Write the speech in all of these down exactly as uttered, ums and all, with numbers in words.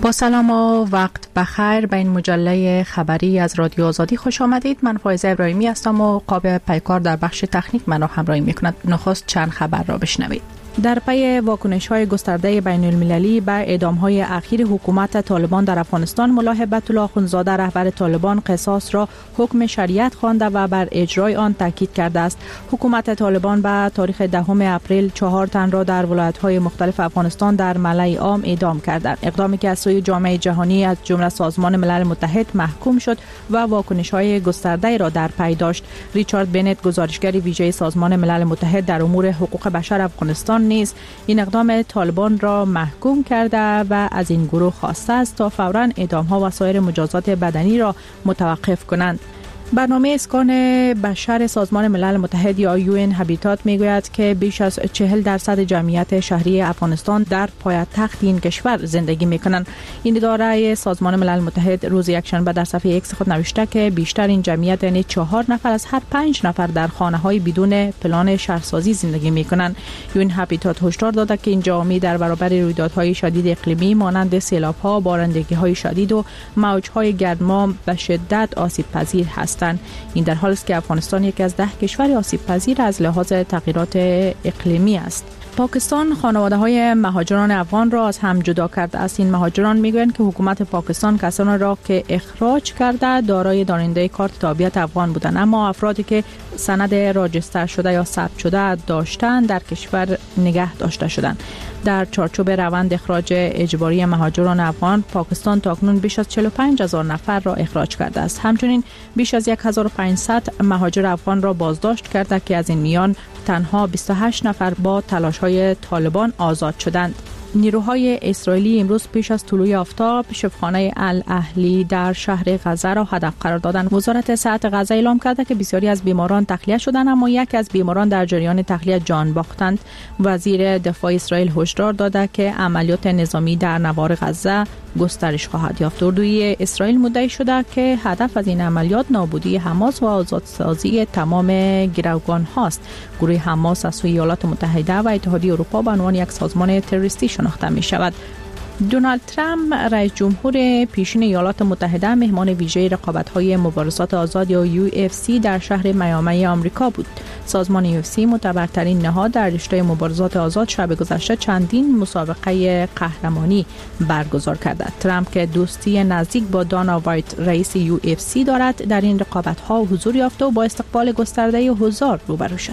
با سلام و وقت بخیر به این مجله خبری از رادیو آزادی خوش آمدید. من فایزه ابراهیمی هستم و قاب پیکار در بخش تکنیک منو همراهی میکند. نخست چند خبر را بشنوید. در پی واکنش‌های گسترده بین المللی به اعدام‌های اخیر حکومت طالبان در افغانستان، ملا هیبت الله اخوندزاده رهبر طالبان قصاص را حکم شریعت خوانده و بر اجرای آن تاکید کرده است. حکومت طالبان به تاریخ دهم اپریل چهار تن را در ولایت‌های مختلف افغانستان در ملأ عام اعدام کردند. اقدامی که از سوی جامعه جهانی از جمله سازمان ملل متحد محکوم شد و واکنش‌های گسترده را در پی داشت. ریچارد بنت، گزارشگر ویژه سازمان ملل متحد در امور حقوق بشر افغانستان، نیز این اقدام طالبان را محکوم کرده و از این گروه خواسته است تا فوراً اعدام‌ها و سایر مجازات بدنی را متوقف کنند. برنامه اسکان بشر سازمان ملل متحد یا یو ان هابیتات میگوید که بیش از چهل درصد جمعیت شهری افغانستان در پایتخت این کشور زندگی میکنند. این اداره سازمان ملل متحد روز یکشنبه در صفحه ایکس خود نوشته که بیشتر این جمعیت یعنی چهار نفر از هر پنج نفر در خانه‌های بدون پلان شهرسازی زندگی میکنند. یو ان هابیتات هشدار داده که این جامعه در برابر رویدادهای شدید اقلیمی مانند سیلاب‌ها، بارندگی‌های شدید و موج‌های گرما به شدت آسیب‌پذیر هستند. این در حالی است که افغانستان یکی از ده کشور آسیب پذیر از لحاظ تغییرات اقلیمی است. پاکستان خانواده‌های مهاجران افغان را از هم جدا کرده است. این مهاجران میگویند که حکومت پاکستان کسانی را که اخراج کرده دارای دارنده کارت تابعیت افغان بودند، اما افرادی که سند راجستر شده یا ثبت شده داشتند در کشور نگه داشته شدند. در چارچوب روند اخراج اجباری مهاجران افغان، پاکستان تاکنون بیش از چهل و پنج هزار نفر را اخراج کرده است. همچنین بیش از هزار و پانصد مهاجر افغان را بازداشت کرده که از این میان تنها بیست و هشت نفر با تلاش‌های طالبان آزاد شدند. نیروهای اسرائیلی امروز پیش از طلوع آفتاب شفاخانه الاهلی در شهر غزه را هدف قرار دادند. وزارت صحت غزه اعلام کرده که بسیاری از بیماران تخلیه شدند، اما یک از بیماران در جریان تخلیه جان باختند. وزیر دفاع اسرائیل هشدار داده که عملیات نظامی در نوار غزه گسترش خواهد یافت. اردوی اسرائیل مدعی شده که هدف از این عملیات نابودی حماس و آزادسازی تمام گروگان هاست. گروه حماس از سوی ایالات متحده و اتحادیه اروپا به عنوان یک سازمان تروریستی شناخته می شود. دونالد ترامپ رئیس جمهور پیشین ایالات متحده مهمان ویژه رقابت‌های مبارزات آزاد یا یو اف سی در شهر میامی آمریکا بود. سازمان یو اف سی معتبرترین نهاد در رشته مبارزات آزاد شب گذشته چندین مسابقه قهرمانی برگزار کرده. ترامپ که دوستی نزدیک با دانا وایت رئیس یو اف سی دارد در این رقابت‌ها حضور یافته و با استقبال گسترده حضار روبرو شد.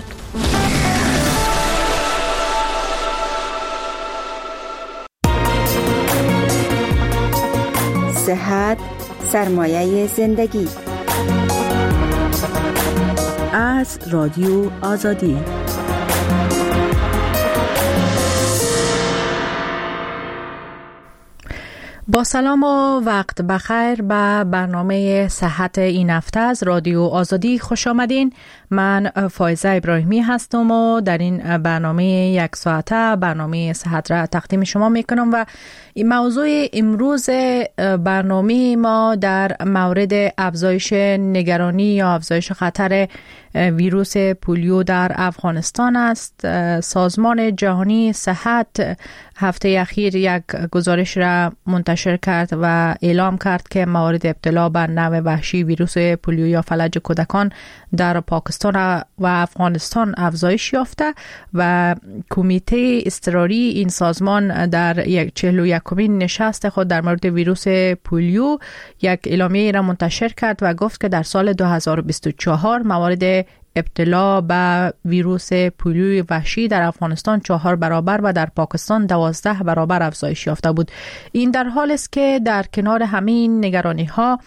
صحت سرمایه زندگی. از رادیو آزادی. با سلام و وقت بخیر به برنامه صحت این هفته از رادیو آزادی خوش آمدین. من فایزه ابراهیمی هستم و در این برنامه یک ساعته برنامه صحت را تقدیم شما میکنم و این موضوع امروز برنامه ما در مورد افزایش نگرانی یا افزایش خطر ویروس پولیو در افغانستان است. سازمان جهانی صحت هفته اخیر یک گزارش را منتشر کرد و اعلام کرد که موارد ابتلا به نوع وحشی ویروس پولیو یا فلج کودکان در پاکستان و افغانستان افزایش یافته و کمیته اضطراری این سازمان در یک چهل و یکمین نشست خود در مورد ویروس پولیو یک اعلامیه را منتشر کرد و گفت که در سال دو هزار و بیست و چهار موارد ابتلا به ویروس پولیو وحشی در افغانستان چهار برابر و در پاکستان دوازده برابر افزایش یافته بود. این در حالی است که در کنار همین نگرانی ها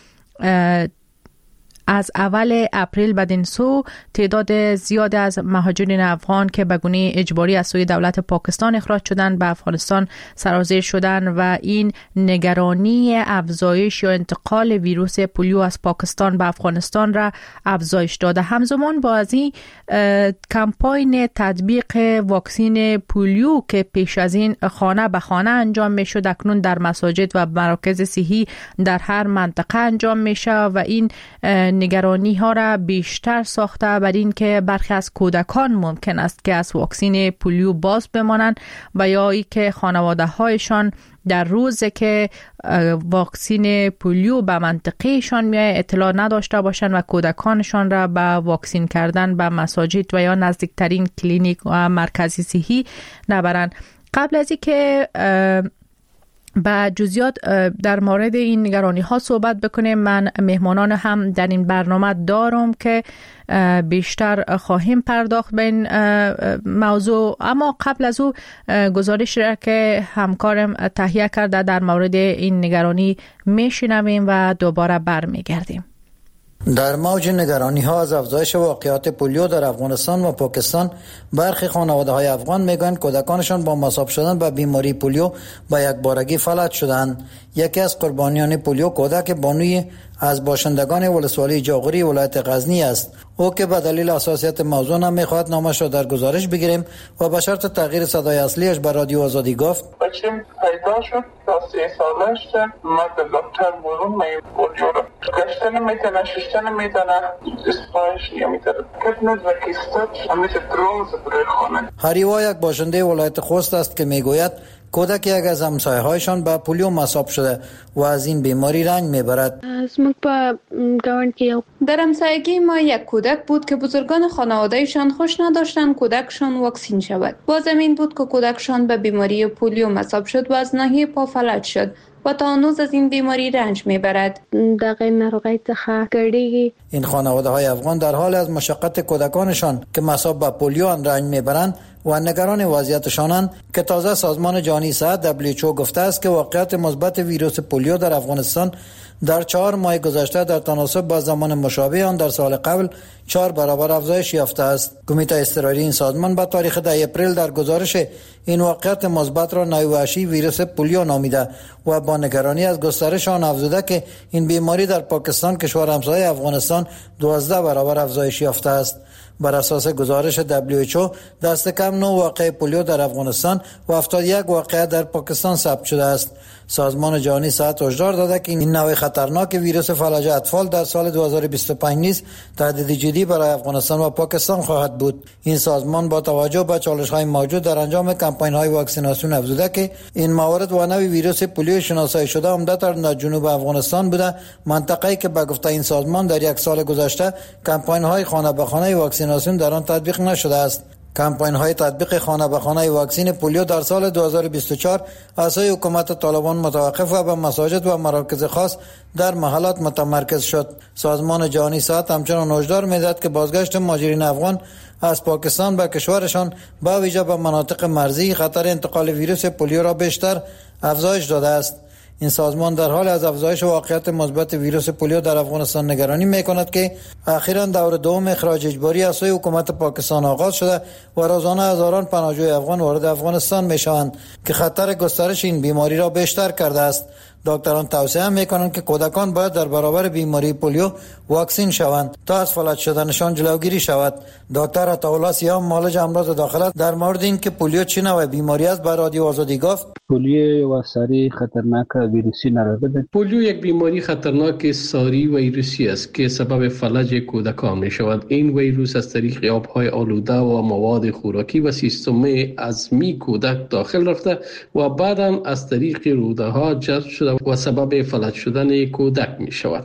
از اول اپریل بدین سو تعداد زیاد از مهاجرین افغان که به گونه اجباری از سوی دولت پاکستان اخراج شدند به افغانستان سرازیر شدند و این نگرانی افزایش یا انتقال ویروس پولیو از پاکستان به افغانستان را افزایش داده. همزمان با از این کمپاین تطبیق واکسین پولیو که پیش از این خانه به خانه انجام می شد اکنون در مساجد و مراکز صحی در هر منطقه انجام می شود و این نگرانی ها را بیشتر ساخته بر این که برخی از کودکان ممکن است که از واکسین پولیو باز بمانند و یا ای که خانواده هایشان در روزی که واکسین پولیو به منطقهشان میای اطلاع نداشته باشند و کودکانشان را به واکسین کردن به مساجد و یا نزدیکترین کلینیک و مرکز صحی نبرند. قبل از اینکه با جزئیات در مورد این نگرانی ها صحبت بکنیم، من مهمانان هم در این برنامه دارم که بیشتر خواهیم پرداخت به این موضوع، اما قبل از او گزارش را که همکارم تهیه کرده در مورد این نگرانی میشنویم و دوباره برمیگردیم. در موج نگرانی ها از افزایش واقعات پولیو در افغانستان و پاکستان، برخی خانواده های افغان میگویند کودکانشان با مصاب شدن به بیماری پولیو به یک بارگی فلج شدند. یکی از قربانیان پولیو کودک بانوی از باشندگان ولسوالی جاغوری ولایت غزنی است. او که به دلیل حساسیت موضوع نمیخواهد نامش را در گزارش بگیریم و به شرط تغییر صدای اصلیش به رادیو آزادی گفت: بچم پیدا شد تا سه سالش شد، مرد دکتر برون می پولیو را گشتن میتونه، ششتن میتونه، اسپایش نمیتونه، کتنز و کستت همیشه دروز برای خانه. هریوا یک باشنده ولایت خوست است که میگوید کودک یک از همسایه‌هایشان به پولیو مصاب شده و از این بیماری رنج میبرد. اسمک با گاون کیو در همسایگی ما یک کودک بود که بزرگان خانوادهشان خوش نداشتند کودکشان واکسین شود. با زمین بود که کودکشان به بیماری پولیو مصاب شد و از ناحیه پا فلج شد و تا هنوز از این بیماری رنج میبرد. دقیق نروغی تخه گردیگی. این خانواده های افغان در حال از مشقت کودکانشان که مصاب به پولیو رنج میبرند و نگران وضعیتشانند که تازه سازمان جهانی صحت دبلیو اچ او گفته است که واقعیت مثبت ویروس پولیو در افغانستان در چهار ماه گذشته در تناسب با زمان مشابه آن در سال قبل چهار برابر افزایش یافته است. کمیته اضطراری این سازمان به تاریخ ده اپریل در گزارش این واقعیت مثبت را نوعی ویروس پولیو نامیده و با نگرانی از گسترش آن افزوده که این بیماری در پاکستان کشور همسایه افغانستان دوازده برابر افزایش یافته است. بر اساس گزارش دبلیو اچ او دست کم نه واقعه پولیو در افغانستان و هفتاد و یک واقعه در پاکستان ثبت شده است. سازمان جهانی صحت هشدار داده که این نوع خطرناک ویروس فلج اطفال در سال دو هزار و بیست و پنج نیز تهدید جدی برای افغانستان و پاکستان خواهد بود. این سازمان با توجه به چالش‌های موجود در انجام کمپاین‌های واکسیناسیون افزوده که این موارد و نوع ویروس پولیو شناسایی شده عمدتاً در جنوب افغانستان بوده، منطقه‌ای که به گفته این سازمان در یک سال گذشته کمپاین‌های خانه به خانه واکسیناسیون در آن تطبیق نشده است. کمپاین های تطبیق خانه به خانه واکسین پولیو در سال دو هزار و بیست و چهار از سوی حکومت طالبان متوقف و به مساجد و مراکز خاص در محلات متمرکز شد. سازمان جهانی صحت همچنان هشدار می‌دهد که بازگشت مهاجرین افغان از پاکستان به کشورشان با ویژه به مناطق مرزی خطر انتقال ویروس پولیو را بیشتر افزایش داده است. این سازمان در حال از افزایش واقعیت مثبت ویروس پولیو در افغانستان نگرانی می‌کند که اخیراً دور دوم اخراج اجباری از سوی حکومت پاکستان آغاز شده و روزانه هزاران پناهجوی افغان وارد افغانستان می‌شوند که خطر گسترش این بیماری را بیشتر کرده است. دکتران توصیه می‌کنند که کودکان باید در برابر بیماری پولیو واکسین شوند تا از فلج شدنشان جلوگیری شود. دکتر عطاالله سیام معالج امراض داخله در مورد اینکه پولیو چه نوع بیماری است به رادیو آزادی گفت: پولیو و ساری خطرناک ویروسی نرده. پولیو یک بیماری خطرناک ساری ویروسی است که سبب فلج کودکان می شود. این ویروس از طریق آب‌های آلوده و مواد خوراکی و سیستم عظمی کودک داخل رفته و بعداً از طریق روده ها جذب شده و سبب فلج شدن کودک می شود.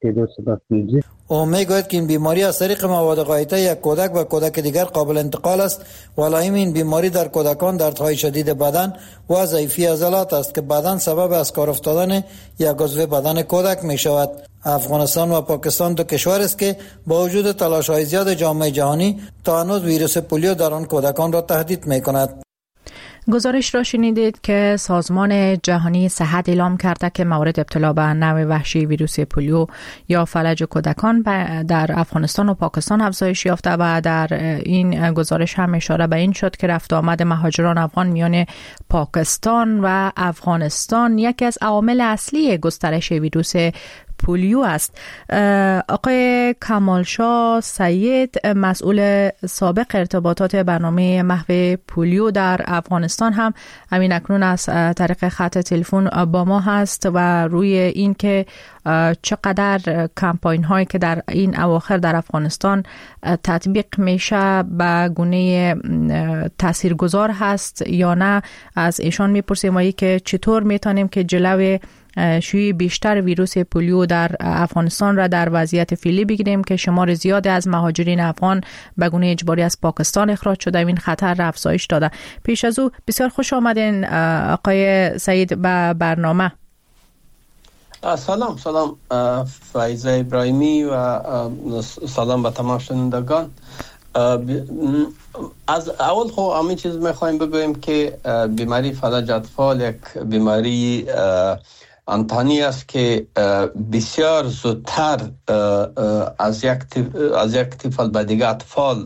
او میگوید که این بیماری از طریق مواد غایطه یک کودک و کودک دیگر قابل انتقال است و علائم این بیماری در کودکان دردهای شدید بدن و ضعیفی عضلات است که بعداً سبب از کار افتادن یک عضو بدن کودک می شود. افغانستان و پاکستان دو کشور است که با وجود تلاش‌های زیاد جامعه جهانی تا هنوز ویروس پولیو در آن کودکان را تهدید می کند. گزارش را شنیدید که سازمان جهانی صحت اعلام کرده که مورد ابتلا به نوع وحشی ویروس پولیو یا فلج کودکان در افغانستان و پاکستان افزایش یافته و در این گزارش هم اشاره به این شد که رفت آمد مهاجران افغان میان پاکستان و افغانستان یکی از عوامل اصلی گسترش ویروس پولیو است. آقای کمالشاه سید، مسئول سابق ارتباطات برنامه محو پولیو در افغانستان، هم همین اکنون از طریق خط تلفن با ما هست و روی این که چقدر کمپاین هایی که در این اواخر در افغانستان تطبیق میشه به گونه تاثیرگذار هست یا نه از ایشان میپرسیم و که چطور میتونیم که جلوی شیوع بیشتر ویروس پولیو در افغانستان را در وضعیت فعلی بگیریم که شمار زیادی از مهاجرین افغان به گونه اجباری از پاکستان اخراج شده. این خطر را افزایش داده. پیش از او بسیار خوش آمدین آقای سعید به برنامه. سلام سلام فایزه ابراهیمی و سلام به تمام شنوندگان. از اول خو همین چیز میخوایم بگویم که بیماری فلج اطفال یک بیماری انتانی است که بسیار زودتر از یک از یک طفل به دیگر اطفال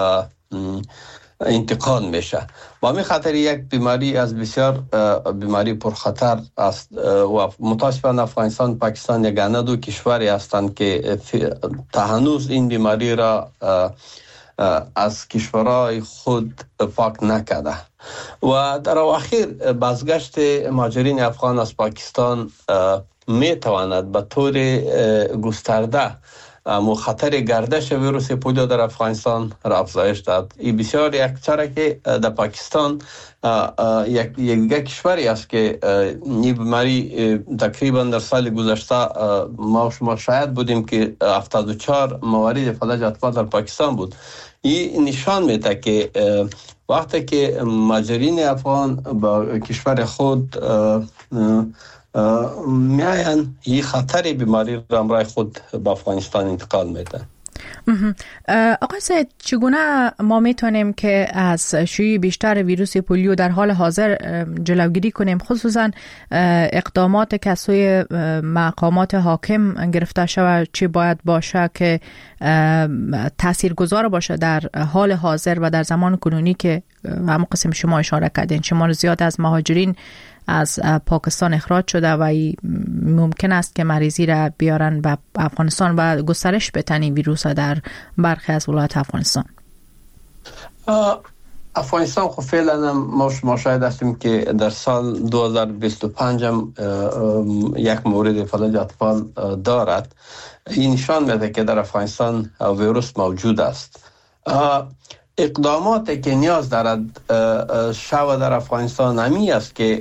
انتقال میشه و همین خاطر یک بیماری از بسیار بیماری پرخطر است و متاسفانه افغانستان پاکستان یگانه دو کشوری هستند که تا هنوز این بیماری را از کشورهای خود پاک نکرده و در اواخر بازگشت مهاجرین افغان از پاکستان می تواند به طور گسترده مخاطر گردش ویروس پولیو در افغانستان را افزایش داد. این بسیار یک چاره که در پاکستان یک یک کشوری است که این بیماری تقریبا در سال گذشته ما شما شاهد بودیم که هفتاد و چهار موارد فلج اطفال در پاکستان بود. این نشان میده که وقتی که مهاجرین افغان با کشور خود میاین این خطر بیماری را همراه خود به افغانستان انتقال میده. آقای سید، چگونه ما میتونیم که از شیوع بیشتر ویروس پولیو در حال حاضر جلوگیری کنیم، خصوصا اقدامات که از سوی مقامات حاکم گرفته شود چی باید باشه که تاثیرگذار باشه در حال حاضر و در زمان کنونی که همون قسم شما اشاره کردین شمار زیاد از مهاجرین از پاکستان اخراج شده و ممکن است که مریضی را بیارن به افغانستان و گسترش بتنی ویروس در برخی از ولایات افغانستان؟ افغانستان خب فعلا ما شما شاهد هستیم که در سال دو هزار و بیست و پنج هم یک مورد فلج اطفال دارد. این نشان میده که در افغانستان ویروس موجود است. اقداماتی که نیاز دارد شود در افغانستان همی است که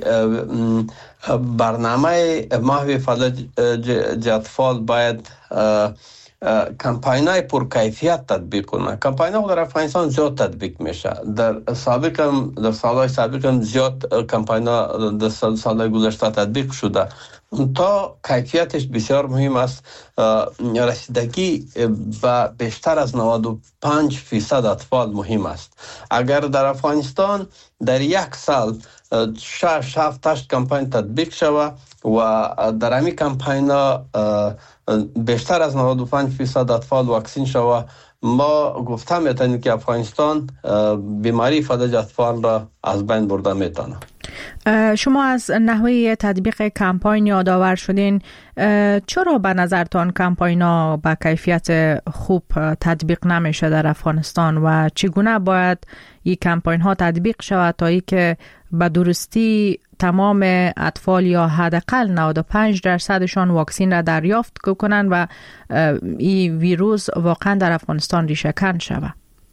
برنامه محو فلج اطفال باید کمپاینای پرکیفیت تطبیق کنه. کمپاین‌ها در افغانستان زیاد تطبیق میشه. در سابق هم در سالهای سابق هم زیاد کمپاین‌ها در سالهای گذشته تطبیق شده. تا کیفیتش بسیار مهم است. رسیدگی به بیشتر از نود و پنج فیصد اطفال مهم است. اگر در افغانستان در یک سال شش هفت هشت کمپاین تطبیق شود و در همین کمپاین ها بیشتر از نود و پنج فیصد اطفال واکسین شود، ما گفته میتونیم که افغانستان بیماری فلج اطفال را از بین برده میتونه. شما از نحوه تطبیق کمپاین یادآور شدین. چرا به نظرتان کمپاین ها با کیفیت خوب تطبیق نمیشه در افغانستان و چگونه باید این کمپاین ها تطبیق شود تا ای که به درستی تمام اطفال یا حداقل نود و پنج درصدشان واکسین را دریافت کنند و این ویروس واقعا در افغانستان ریشه کن شود؟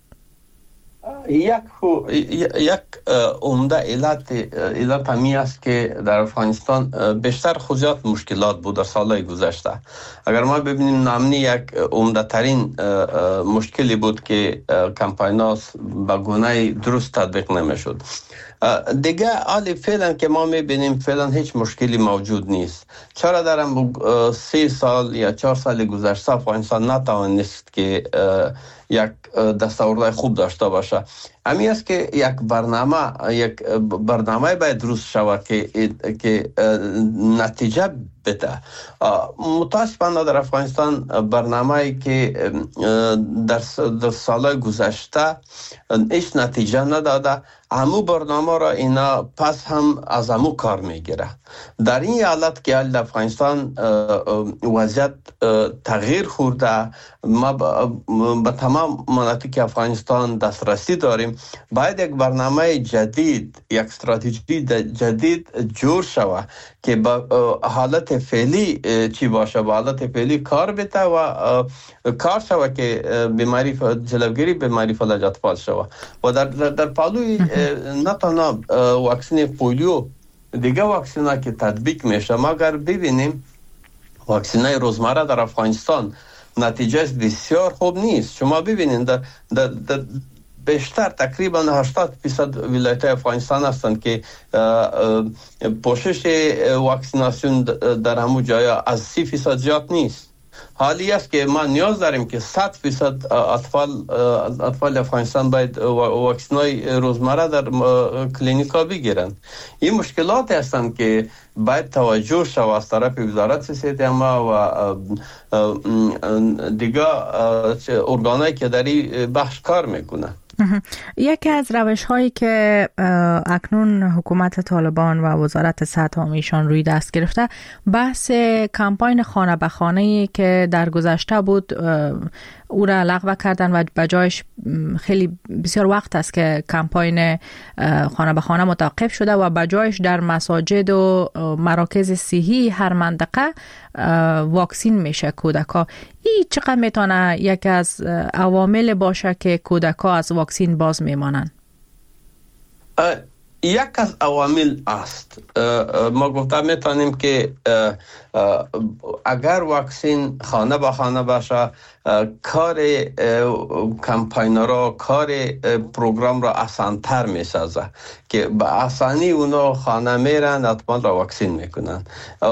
یک یک عمده علت علت همی است که در افغانستان بیشتر خصوصیات مشکلات بود در سالهای گذشته. اگر ما ببینیم نامنی یک عمده ترین مشکلی بود که کمپاین‌ها به گونه درست تطبیق نمیشد. دیگه حالی فعلا که ما میبینیم فعلا هیچ مشکلی موجود نیست. چرا در سه سال یا چهار سال گذشته افغانستان نتوانست که یک دستاوردهای خوب داشته باشه. امی است که یک برنامه یک برنامه باید درست شود که که نتیجه بده. متاسفانه در افغانستان برنامه‌ای که در در سالهای گذشته هیچ نتیجه نداده، همو برنامه را اینا پس هم از همو کار میگیره. در این حالت که در افغانستان وضعیت تغییر خورده، ما به تمام مناطق افغانستان دسترسی داریم، باید یک برنامه جدید، یک استراتژی جدید جور شود که با حالت فعلی چی باشه، با حالت فعلی کار بده و کار شود که بیماری جلوگیری بیماری فلج اطفال شود. و در در پالوی نه تنها واکسن پولیو، دیگه واکسن که تطبیق میشه، ما اگر ببینیم واکسن روزمره در افغانستان نتیجه بسیار خوب نیست. شما ببینید در, در, در بیشتر تقریبا هشتاد درصد ولایت افغانستان هستند که پوشش واکسیناسیون در همون جایا از سی درصد زیاد نیست. حالی است که ما نیاز داریم که صد درصد اطفال اطفال افغانستان باید واکسنای روزمره در کلینیکا بگیرند. این مشکلات هستند که باید توجه شود از طرف وزارت صحت عامه و دیگه ارگانایی که در این بخش کار میکنند. یکی از روش هایی که اکنون حکومت طالبان و وزارت صحت عامه‌شان روی دست گرفته، بحث کمپاین خانه به خانه‌ای که در گذشته بود او را لغو کردن و بجایش خیلی بسیار وقت است که کمپاین خانه به خانه متوقف شده و بجایش در مساجد و مراکز صحی هر منطقه واکسین میشه کودکا. این چقدر میتونه یکی از عوامل باشه که کودکا از واکسین باز میمانن؟ یک از عوامل است. ما گفتم میتونیم که اگر واکسین خانه به خانه باشه، کار کمپاینرها کار پروگرام را آسان‌تر میسازه که به آسانی اونا خانه میرن، اطفال را واکسین میکنن.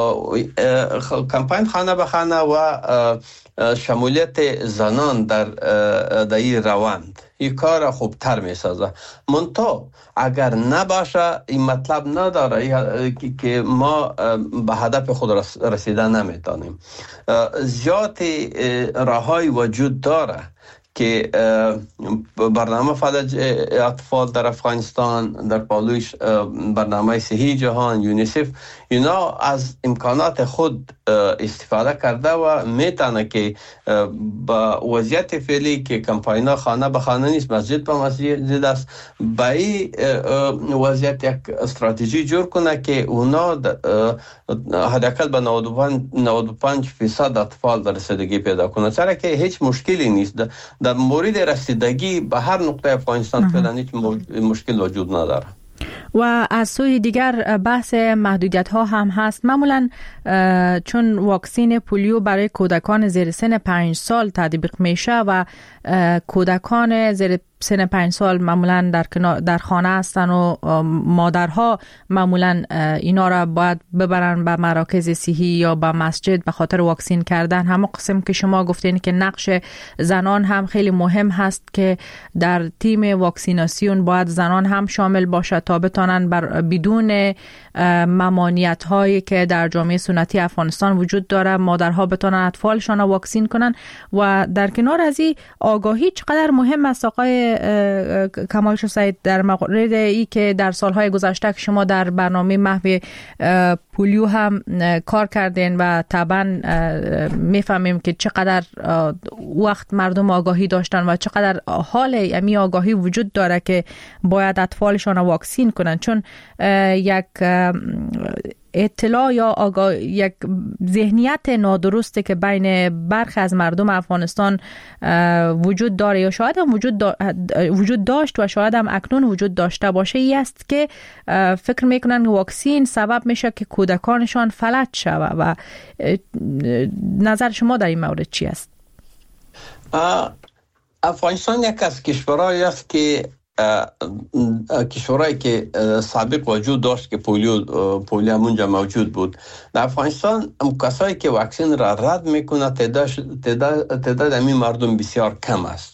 کمپاین خانه به خانه و شمولیت زنان در در این روند این کار خوبتر میسازه. منتها اگر نباشه این مطلب نداره که ما به هدف خود رسیدن نمیتونیم. زیاد راههای وجود داره که برنامه فلج اطفال در افغانستان، در پالویش برنامه صحی جهان، یونیسف، اینا از امکانات خود استفاده کرده و میتونه که با وضعیت فعلی که کمپاینا خانه به خانه نیست، مسجد به مسجد است، با این وضعیت یک استراتژی جور کنه که اونا حداقل به نود و پنج درصد اطفال در رسیدگی پیدا کنه، چرا که هیچ مشکلی نیست. در مورد رسیدگی به هر نقطه افغانستان فعلا هیچ مشکل وجود نداره. و از سوی دیگر بحث محدودیت ها هم هست. معمولا چون واکسین پولیو برای کودکان زیر سن پنج سال تطبیق میشه و کودکان زیر سن پنج سال معمولا در در خانه هستن و مادرها معمولا اینا را باید ببرن به مراکز صحی یا به مسجد به خاطر واکسین کردن. همه قسم که شما گفتین که نقش زنان هم خیلی مهم هست که در تیم واکسیناسیون باید زنان هم شامل باشه تا بتونن بر بدون ممانعت هایی که در جامعه سنتی افغانستان وجود داره مادرها بتونن اطفالشان واکسین کنن. و در کنار از این آگاهی چقدر مهم است آقای کمالشاه سعید در مورد ای که در سالهای گذشته که شما در برنامه محو پولیو هم کار کردین و طبعا میفهمیم که چقدر وقت مردم آگاهی داشتن و چقدر حال امی آگاهی وجود داره که باید اطفالشان واکسین کنن، چون یک اطلاع یا آگاه یک ذهنیت نادرسته که بین برخی از مردم افغانستان وجود داره یا شاید هم وجود, دا وجود داشت و شاید هم اکنون وجود داشته باشه، ای است که فکر میکنن که واکسین سبب میشه که کودکانشان فلج شود. و نظر شما در این مورد چی است؟ افغانستان یک از کشورهایی است که کشورهایی که سابق وجود داشت که پولیو پولیو همونجا موجود بود. در افغانستان کسایی که واکسن را رد میکنه تعداد تعداد تعداد همین مردم بسیار کم است.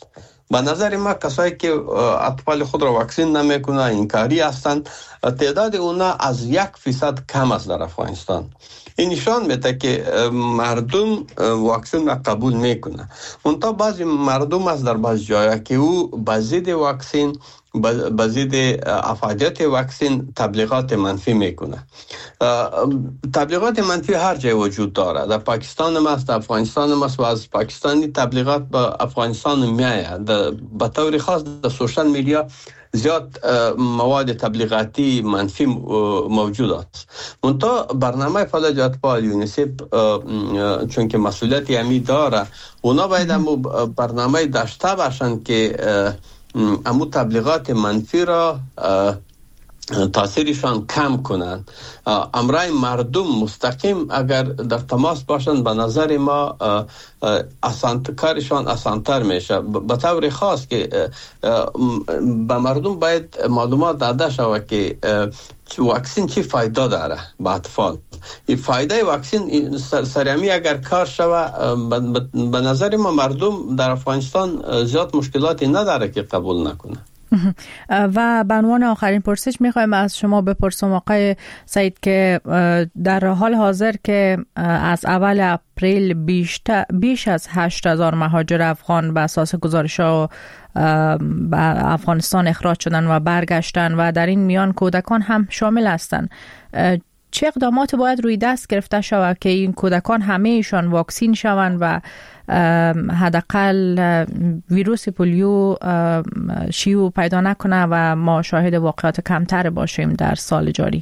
به نظر ما کسایی که اطفال خود را واکسین نمیکنه انکاری هستند، تعداد اونا از یک فیصد کم است در افغانستان. این نشان میده که مردم واکسین را قبول میکنه. منتها بعضی مردم از در بعض جایا که او به ضد واکسین، به ضد افادیت واکسین تبلیغات منفی میکنه. تبلیغات منفی هر جای وجود داره، در پاکستان هم است، در افغانستان هم است و از پاکستانی تبلیغات به افغانستان میآید. به طور خاص در سوشال میدیا زیاد مواد تبلیغاتی منفی موجود است. منتها برنامه فلج اطفال یونیسف چون که مسئولیت همی داره، اونا باید امو برنامه داشته باشند که امو تبلیغات منفی را تاثیرشان کم کنند. امرای مردم مستقیم اگر در تماس باشند به نظر ما آسان کارشان آسانتر میشه. به طور خاص که به مردم باید معلومات داده شود که واکسین چی فایده داره به اطفال. این فایده واکسین سریعی اگر کار شود، به نظر ما مردم در افغانستان زیاد مشکلاتی نداره که قبول نکنه. و به عنوان آخرین پرسش میخوایم از شما بپرسم آقای سعید که در حال حاضر که از اول اپریل بیش از هشت هزار مهاجر افغان به اساس گزارش‌ها به افغانستان اخراج شدن و برگشتن و در این میان کودکان هم شامل هستند، چه اقدامات باید روی دست گرفته شود که این کودکان همه ایشان واکسین شوند و حداقل ویروس پولیو شیوع پیدا نکنه و ما شاهد واقعات کمتر باشیم در سال جاری؟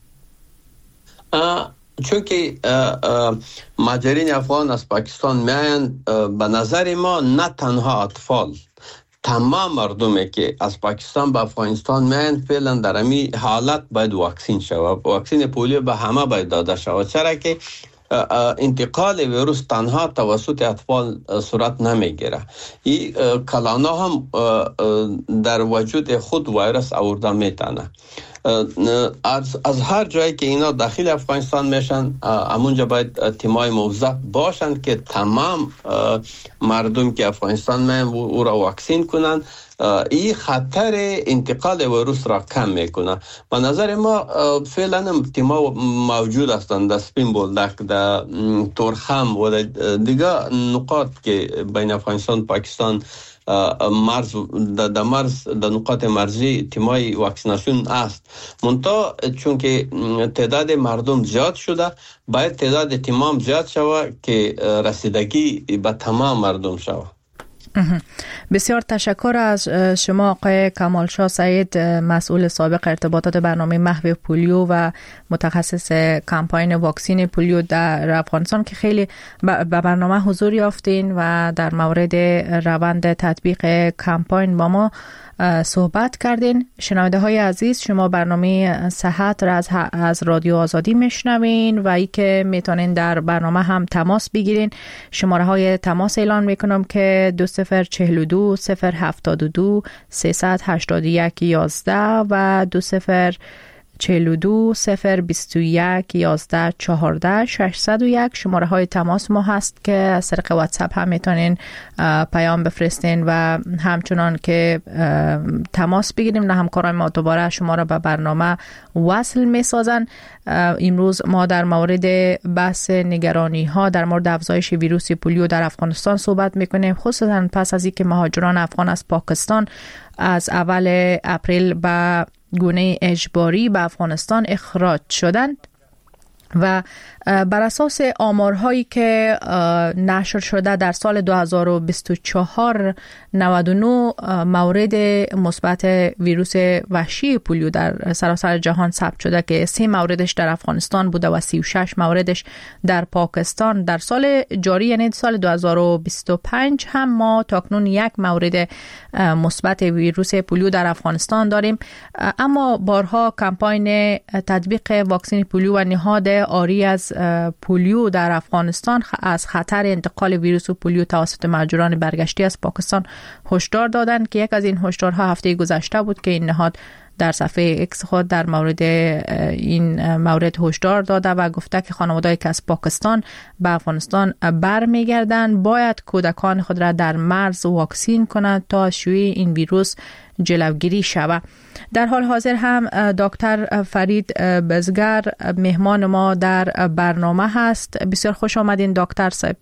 چون که مهاجرین افغان از پاکستان میایند، به نظر ما نه تنها اطفال، تمام مردمی که از پاکستان به افغانستان میایند فعلا در امی حالت باید واکسین شود. واکسین پولیو به همه باید داده شود، چرا که انتقال ویروس تنها توسط اطفال صورت نمیگیره. این کلانا هم در وجود خود ویروس آورده میتونه. از, از هر جایی که اینا داخل افغانستان میشن، همونجا باید تیمای موظف باشند که تمام مردم که افغانستان میان او را واکسین کنند. این خطر انتقال ویروس را کم میکنه. به نظر ما فعلا تیما موجود هستند در سپین بولدک، در تورخم و دیگه نقاط که بین افغانستان و پاکستان مرز در مرز در نقاط مرزی تیمای واکسیناسیون است. منتها چون که تعداد مردم زیاد شده، باید تعداد تیمام زیاد شود که رسیدگی به تمام مردم شود. بسیار تشکر از شما آقای کمالشاه سعید، مسئول سابق ارتباطات برنامه محو پولیو و متخصص کمپاین واکسین پولیو در افغانستان که خیلی به برنامه حضور یافتین و در مورد روند تطبیق کمپاین با ما صحبت کردین. شنونده های عزیز، شما برنامه صحت را از, از رادیو آزادی میشنوین و ای که میتونین در برنامه هم تماس بگیرین. شماره های تماس اعلان میکنم که دو صفر چهل و دو صفر هفتاد و دو سیصد هشتاد و یک یازده و دو صفر چهل و دو صفر بیست و یک یازده چهارده ششصد و یک شماره های تماس ما هست که از طریق واتساپ هم میتونین پیام بفرستین و همچنان که تماس بگیریم نه همکارای ما دوباره شما را به برنامه وصل میسازن. امروز ما در مورد بحث نگرانی ها در مورد افزایش ویروس پولیو در افغانستان صحبت میکنیم، خصوصا پس از اینکه مهاجران افغان از پاکستان از اول اپریل به گونه اجباری به افغانستان اخراج شدند و بر اساس آمارهایی که نشر شده در سال دو هزار و بیست و چهار نود و نه مورد مثبت ویروس وحشی پولیو در سراسر جهان ثبت شده که سه موردش در افغانستان بوده و سی و شش موردش در پاکستان. در سال جاری یعنی سال دو هزار و بیست و پنج هم ما تاکنون یک مورد مثبت ویروس پولیو در افغانستان داریم، اما بارها کمپاین تطبیق واکسن پولیو و نهاد آری از پولیو در افغانستان از خطر انتقال ویروس پولیو توسط مهاجران برگشتی از پاکستان هشدار دادند که یک از این هشدارها هفته گذشته بود که این نهاد در صفحه اکس خود در مورد این مورد هشدار داده و گفته که خانواده‌ای که از پاکستان به افغانستان برمیگردند باید کودکان خود را در مرز واکسین کنند تا از شیوع این ویروس جلوگیری شود. در حال حاضر هم دکتر فرید بزگر مهمان ما در برنامه هست. بسیار خوش آمدین دکتر صاحب.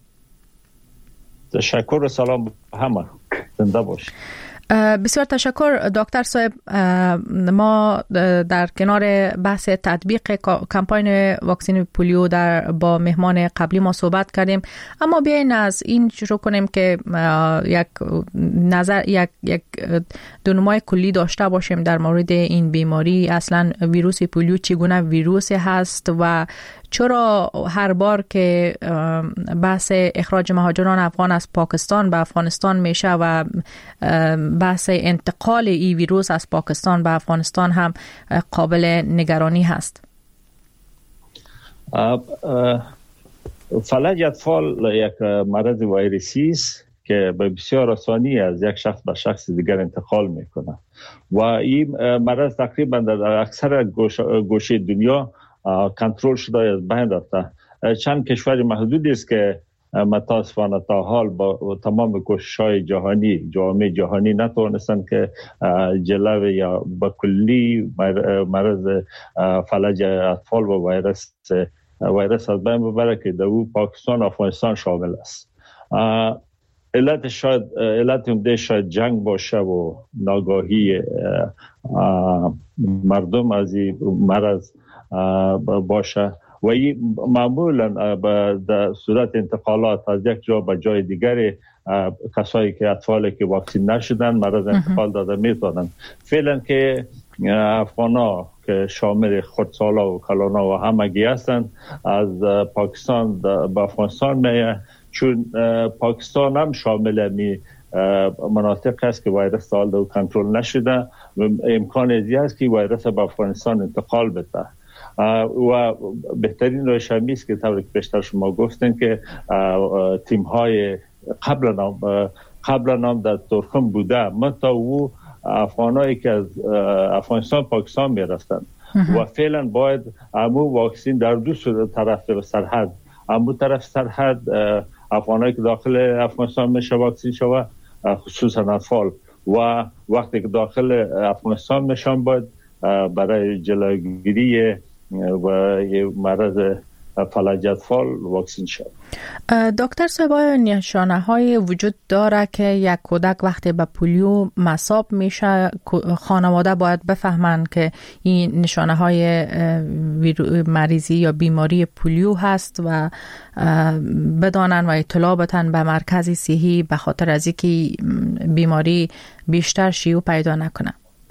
تشکر و سلام همه، زنده باشید. بسیار تشکر دکتر صاحب. ما در کنار بحث تطبیق کمپاین واکسن پولیو در با مهمان قبلی ما صحبت کردیم، اما بیاین از این شروع کنیم که یک نظر یک یک دونمای کلی داشته باشیم در مورد این بیماری. اصلا ویروس پولیو چگونه ویروسی هست و چرا هر بار که بحث اخراج مهاجران افغان از پاکستان به افغانستان میشه و بحث انتقال این ویروس از پاکستان به افغانستان هم قابل نگرانی هست؟ فلج اطفال یک مرض ویروسی است که به بسیار آسانی از یک شخص به شخص دیگر انتقال میکنه و این مرض تقریبا در اکثر گوشه دنیا کنترل شده از بین رفته. چند کشور محدودی است که متاسفانه تا حال با تمام کوشش‌های جهانی جامعه جهانی نتوانستند که جلو یا با کلی مرض فلج اطفال و ویروس ویروس از بین ببره که در پاکستان و افغانستان شامل است. علت شاید علت عمده شاید جنگ باشه و ناگاهی مردم از این مرض باشه و این معمولا در صورت انتقالات از یک جا به جای دیگری کسایی که اطفالی که واکسین نشدن مرض انتقال داده میتونن. فعلا که افغانا که شامل خردسالا و کلانا و همگی هستند از پاکستان به افغانستان میه، چون پاکستان هم شامل می مناطق است که ویروس دالده و کنترل نشده و امکان زیاد است که ویروس به افغانستان انتقال بده و بهترین روش همی است که طوری که بیشتر شما گفتن که تیم های قبل نام قبل نام در ترکم بوده متا او افغانایی که از افغانستان پاکستان میرفتن و فعلا باید امو واکسین در دو صورت طرف سرحد، امو طرف سرحد افغانایی که داخل افغانستان میشه واکسین شود خصوصا اطفال و وقتی که داخل افغانستان میشن باید برای جلوگیری و مرض فلج اطفال واکسین شد. دکتر صاحب، نشانه های وجود داره که یک کودک وقتی به پولیو مصاب میشه خانواده باید بفهمند که این نشانه های مریضی یا بیماری پولیو هست و بدانن و اطلاع بدن به مرکز صحی به خاطر از اینکه بیماری بیشتر شیوع پیدا نکنه؟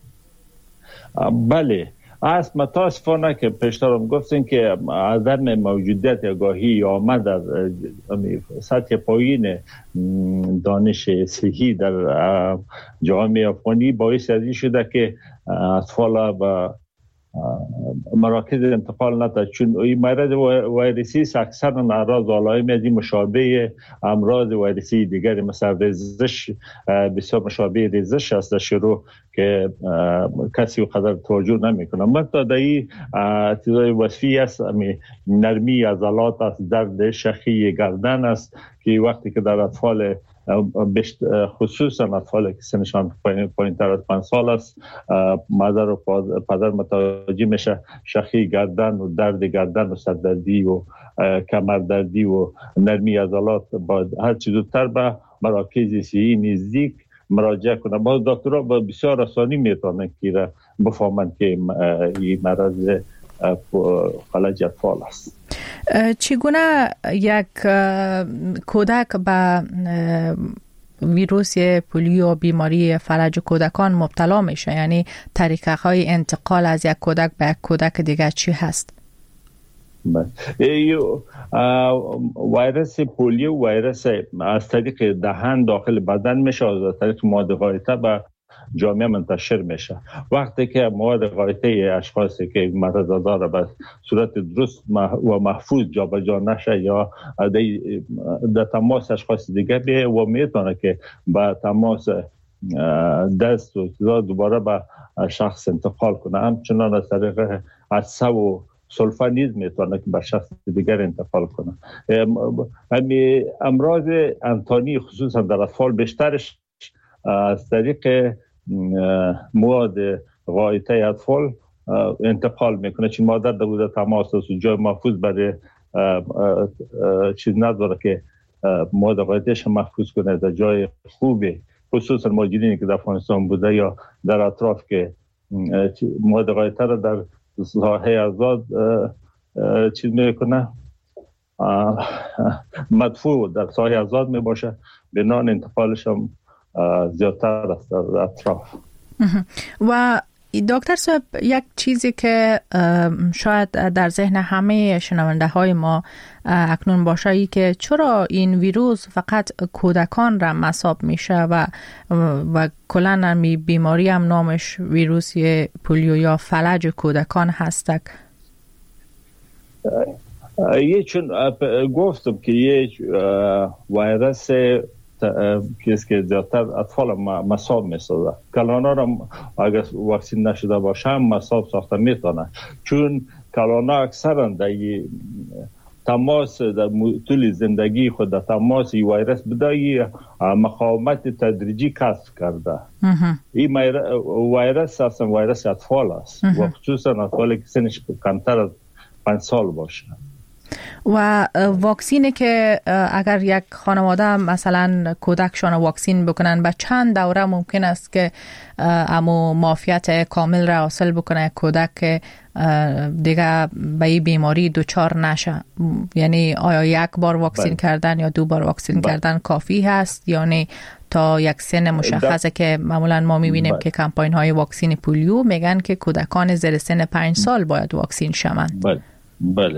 بله، از متاسفانه که پیشترم گفتین که عدم موجودیت آگاهی آمد در سطح پایین دانش صحی در جامعه افغانی باعث از این شده که اطفال و مراکز انتقال نده، چون این مرض ویروسی اکثر اعراض و علائم مشابه امراض ویروسی دیگری مثل ریزش بسیار مشابه ریزش است در شروع که کسی و قدر توجه نمی کنه. مثلا در این چیزای وصفی است، نرمی عضلات است، درد شخی گردن است که وقتی که در اطفال خصوصا اطفال که سنشان پایین تر از پنج سال است مادر و پدر متوجه میشه شخی گردن و درد گردن و سردردی و کمردردی و نرمی عضلات با هر چیز زودتر به مراکز صحی نزدیک مراجعه کنه. با دکترها با بسیار آسانی میتونن که بفهمند که این مرض فلج اطفال است. چگونه یک کودک به ویروس پولیو بیماری فلج کودکان مبتلا میشه؟ یعنی طریقه های انتقال از یک کودک به یک کودک دیگر چی هست؟ ویروس پولیو ویروس از طریق دهن داخل بدن میشه، از طریق مواد غایطه به جامعه منتشر میشه. وقتی که مواد غایطه اشخاصی که مرض داره به صورت درست و محفوظ جابجا نشه یا در تماس اشخاص دیگه بیه و میتونه که با تماس دست و چیزا دوباره به شخص انتقال کنه. همچنان از طریق عطسه و سلفا نیز میتونه که بر شخص دیگر انتقال کنه. همین امراض انتانی خصوصا در اطفال بیشترش از طریق مواد غایطه اطفال انتقال میکنه، چون مادر در بوده تماس است و جای محفوظ برای چیز نداره که مواد غایطهش محفوظ کنه در جای خوبی، خصوصا ماجرینی که در افغانستان بوده یا در اطراف که مواد غایطه را در ساحه آزاد چیز میکنه، مدفوع در ساحه آزاد می باشه، بنان انتقالش هم زیادتر است در اطراف. و دکتر صاحب، یک چیزی که شاید در ذهن همه شنونده های ما اکنون باشه ای که چرا این ویروس فقط کودکان را مصاب میشه و و کلا می بیماری هم نامش ویروس پولیو یا فلج کودکان هست. یه چون گفتم که یه ویروس کیست که زیادتر اطفال مصاب میسازه، کلانا را اگر واکسین نشده باشه هم مصاب ساخته میتونه، چون کلانا اکثرا در تماس در طول زندگی خود در تماس این ویروس بدایی مقاومت تدریجی کسب کرده. این ویروس اصلا ویروس اطفال است و خصوصا اطفالی که سنش کمتر از پنج سال باشه. و واکسینی که اگر یک خانواده مثلا کودکشان واکسین بکنن به چند دوره ممکن است که امو معافیت کامل را حاصل بکنه کودک دیگه به این بیماری دچار نشه؟ یعنی آیا یک بار واکسین بله. کردن یا دو بار واکسین بله. کردن کافی هست یا نه تا یک سن مشخصه که معمولا ما میبینیم بله. که کمپاین های واکسین پولیو میگن که کودکان زیر سن پنج سال باید واکسین شوند؟ بله بله.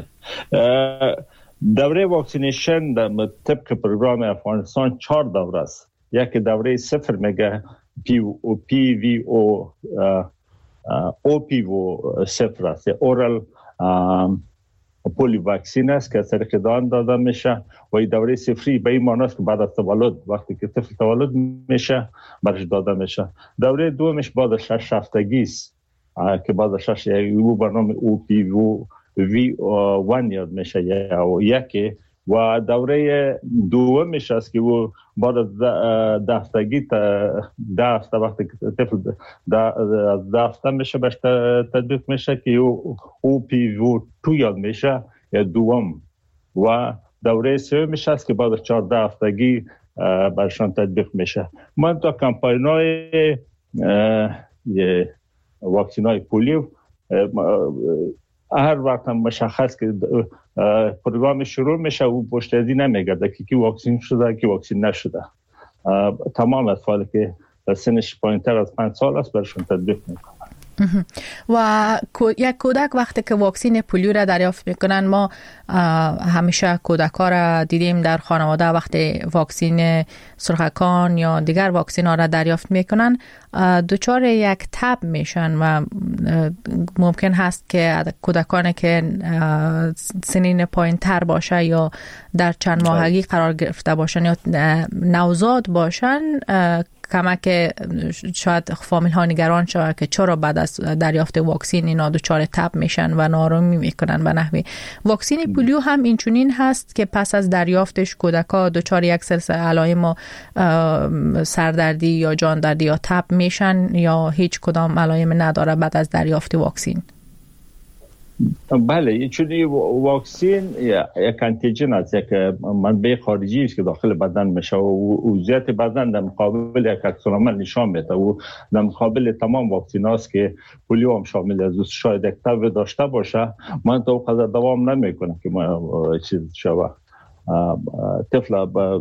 دوره واکسینیشن در طبق پروگرام افغانستان چهار دوره است. یک دوره صفر میگه پی او پی وی او او پی و صفر است، اورال پولیو واکسین است که از طریق دان داده میشه و این دوره صفری به این معنی است که بعد از تولد وقتی که طفل تولد میشه برش داده میشه. دوره دومش بعد از شش هفتگی است که بعد از شش او برنامه او پی و وی وان یاد میشه یا یکی، و دوره دومش است که او بعد از ده هفتگی ده هفته وقتی که طفل از ده هفته میشه بهش تطبیق میشه که او او پی وی تو یاد میشه یا دوم، و دوره سومش است که بعد از چهارده هفتگی برشان تطبیق میشه. من تا کمپاین های واکسین های پولیو هر وقت هم مشخص که پروگرام شروع میشه و پشتیبانی نمیگرده که کی واکسین شده کی واکسین نشده. تمام اطفالی که سنش پایینتر از پنج سال است برشون تطبیق میکنه. و یک کودک وقتی که واکسین پولیو را دریافت میکنن، ما همیشه کودک‌ها را دیدیم در خانواده وقتی واکسین سرخکان یا دیگر واکسین ها را دریافت میکنن دچار یک تب میشن و ممکن هست که کودکانی که سنین پایین تر باشه یا در چند ماهگی قرار گرفته باشن یا نوزاد باشن کمک شاید فامیل ها نگران شود که چرا بعد از دریافت واکسین اینا دچار تب میشن و نارامی میکنن به نحوی. واکسین پولیو هم اینچنین هست که پس از دریافتش کودکا دچار یک سلسله علائم و سردردی یا جان دردی یا تب میشن یا هیچ کدام علائم نداره بعد از دریافت واکسین؟ بله، چون واکسین یک انتیجن است، یک منبع خارجی است که داخل بدن میشه و وضعیت بدن در مقابل یک عکس‌العمل نشان میده و در مقابل تمام واکسین هاست که پولیو هم شامل است. شاید یک تب داشته باشه من تا قدر دوام نمیکنه که ما چیز شوه طفل با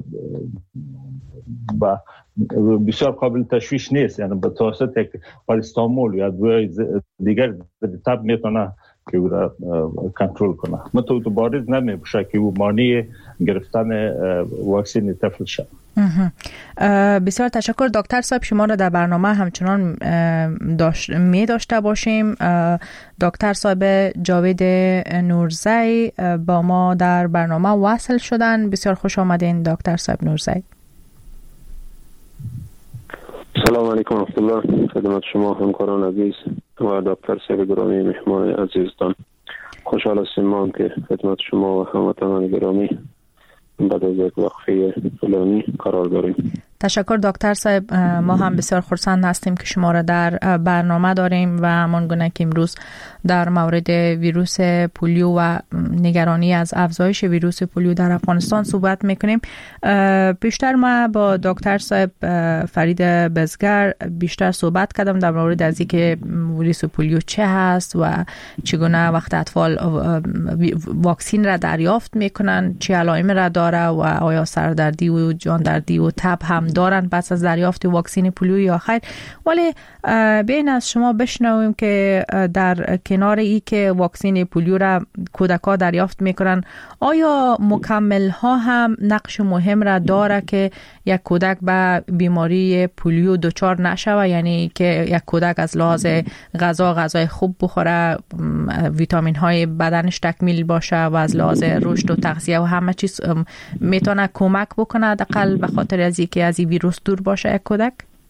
با بسیار قابل تشویش نیست، یعنی به توسط یک پاراستامول یا دوای دیگر تب میتونه که او را کنترل کنه. متو تو بارز نمیشه که او مانی گرفتن واکسین طفل شد. بسیار تشکر دکتر صاحب، شما را در برنامه همچنان داشت می داشته باشیم. دکتر صاحب جاوید نورزی با ما در برنامه وصل شدن. بسیار خوش آمدین دکتر صاحب نورزی. سلام علیکم رحمت الله. خدمت شما همکاران عزیز و دکتر صاحب گرامی مهمان عزیزتان. خوشحال هستیم ما که خدمت شما و هموطنان گرامی بعد از یک وقفه طولانی قرار داریم. تشکر دکتر صاحب. ما هم بسیار خرسند هستیم که شما را در برنامه داریم و همانگونه که امروز در مورد ویروس پولیو و نگرانی از افزایش ویروس پولیو در افغانستان صحبت میکنیم. بیشتر ما با دکتر صاحب فرید بزگر بیشتر صحبت کردم در مورد از اینکه ویروس پولیو چه هست و چگونه وقت اطفال واکسین را دریافت میکنن، چه علائم را داره و آیا سردردی و جاندردی و تب هم دارن پس از دریافت واکسن پولیو یا خیر. ولی بین از شما بشنویم که در کنار ای که واکسن پولیو را کودک‌ها دریافت میکنن، آیا مکمل ها هم نقش مهم را داره که یک کودک به بیماری پولیو دچار نشوه؟ یعنی که یک کودک از لحاظ غذا غذای خوب بخوره، ویتامین های بدنش تکمیل باشه و از لحاظ رشد و تغذیه و همه چیز میتونه کمک بکنه حداقل به خاطر از اینکه از این ویروس دور باشه یک کودک؟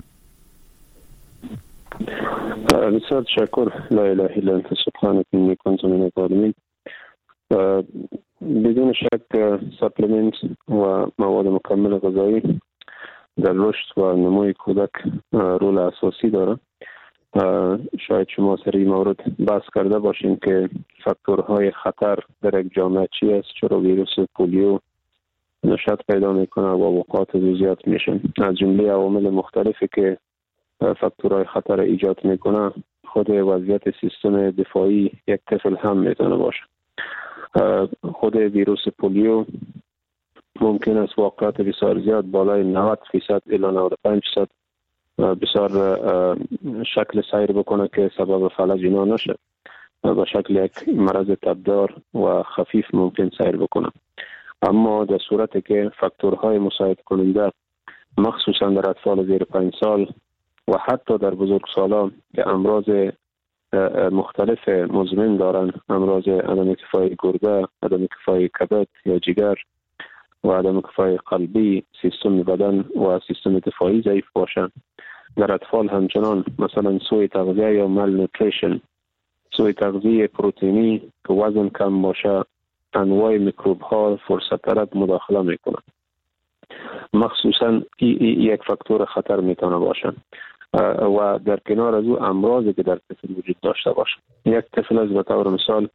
بسیار تشکر. لا اله الا انت سبحانك انی کنت من الظالمین. بدون شک سپلمنت و مواد مکمل غذایی در رشد و نموی کودک رول اساسی داره. شاید شما سر این مورد بحث کرده باشین که فاکتورهای خطر در یک جامعه چی است، چرا ویروس پولیو نشاط پیدا میکنه و اوقات زیاد میشن. از جمله عوامل مختلفی که فاکتورهای خطر ایجاد میکنه خود وضعیت سیستم دفاعی یک طفل هم میتونه باشه. خود ویروس پولیو ممکن است واقعات بسیار زیاد بالای نود درصد الی نود و پنج درصد بسیار شکل سیر بکنه که سبب فلج اینا نشه و به شکل یک مرض تبدار و خفیف ممکن سیر بکنه. اما در صورتی که فاکتورهای مساعد کننده مخصوصا در اطفال زیر پنج سال و حتی در بزرگسالان که امراض مختلف مزمن دارن، امراض عدم کفایی گرده، عدم کفایی کبد یا جگر و عدم کفایی قلبی، سیستم بدن و سیستم دفاعی ضعیف باشن، در اطفال همچنان مثلا سوء تغذیه یا مال نوتریشن، سوء تغذیه پروتئینی که وزن کم باشه، انواع میکروب ها فرصت طلب مداخله میکنن. مخصوصا ای ای یک فاکتور خطر میتونه باشه و در کنار از او امراضی که در طفل وجود داشته باشه. یک طفل از به طور مثال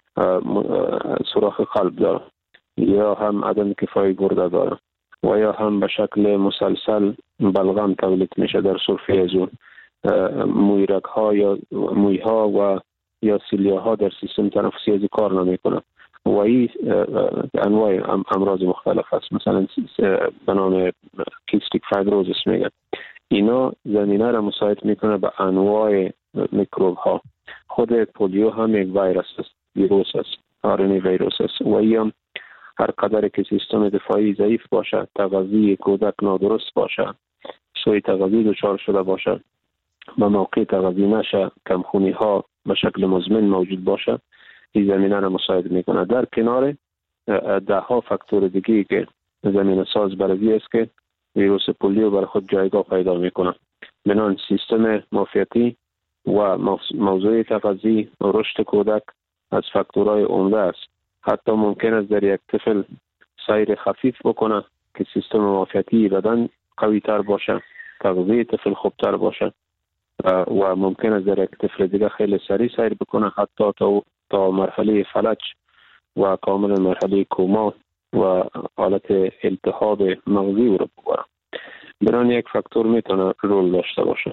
سوراخ قلب داره یا هم عدم کفایی گرده داره و یا هم به شکل مسلسل بلغم تولید میشه در سرفه از اون، مویرک ها یا موی ها و یا سیلیا ها در سیستم تنفسی از کار نمیکنه و این انواع امراض مختلف است، مثلا به نام کیستیک فایبروزیس میگن. اینا زمینه را مساعد میکنه به انواع میکروب ها. خود پولیو هم یک ویروس است، ویروس است، آر ان ای ویروس است و این هر قدر که سیستم دفاعی ضعیف باشه، تغذیه کودک نادرست باشه، سوء تغذیه دچار شده باشه، به موقع تغذیه نشه، کمخونی ها به شکل مزمن موجود باشه، این زمینه را مساعد میکنه. در کنار ده ها فاکتور دیگه که زمینه ساز برای است که ویروس پولیو بر خود جایگاه پیدا میکنه، منان سیستم معافیتی و موضوع تغذیه و رشد کودک از فاکتورهای عمده است. حتی ممکن است در یک طفل سیر خفیف بکنه که سیستم معافیتی بدن قوی تر باشه، تغذیه طفل خوبتر باشه و ممکن است در یک طفل دیگه خیلی سریع سیر بکنه حتی تا تا مرحله فلج و کامل مرحله کوما و حالت التهاب مغزی رو ببره. بران یک فاکتور میتونه رول داشته باشه.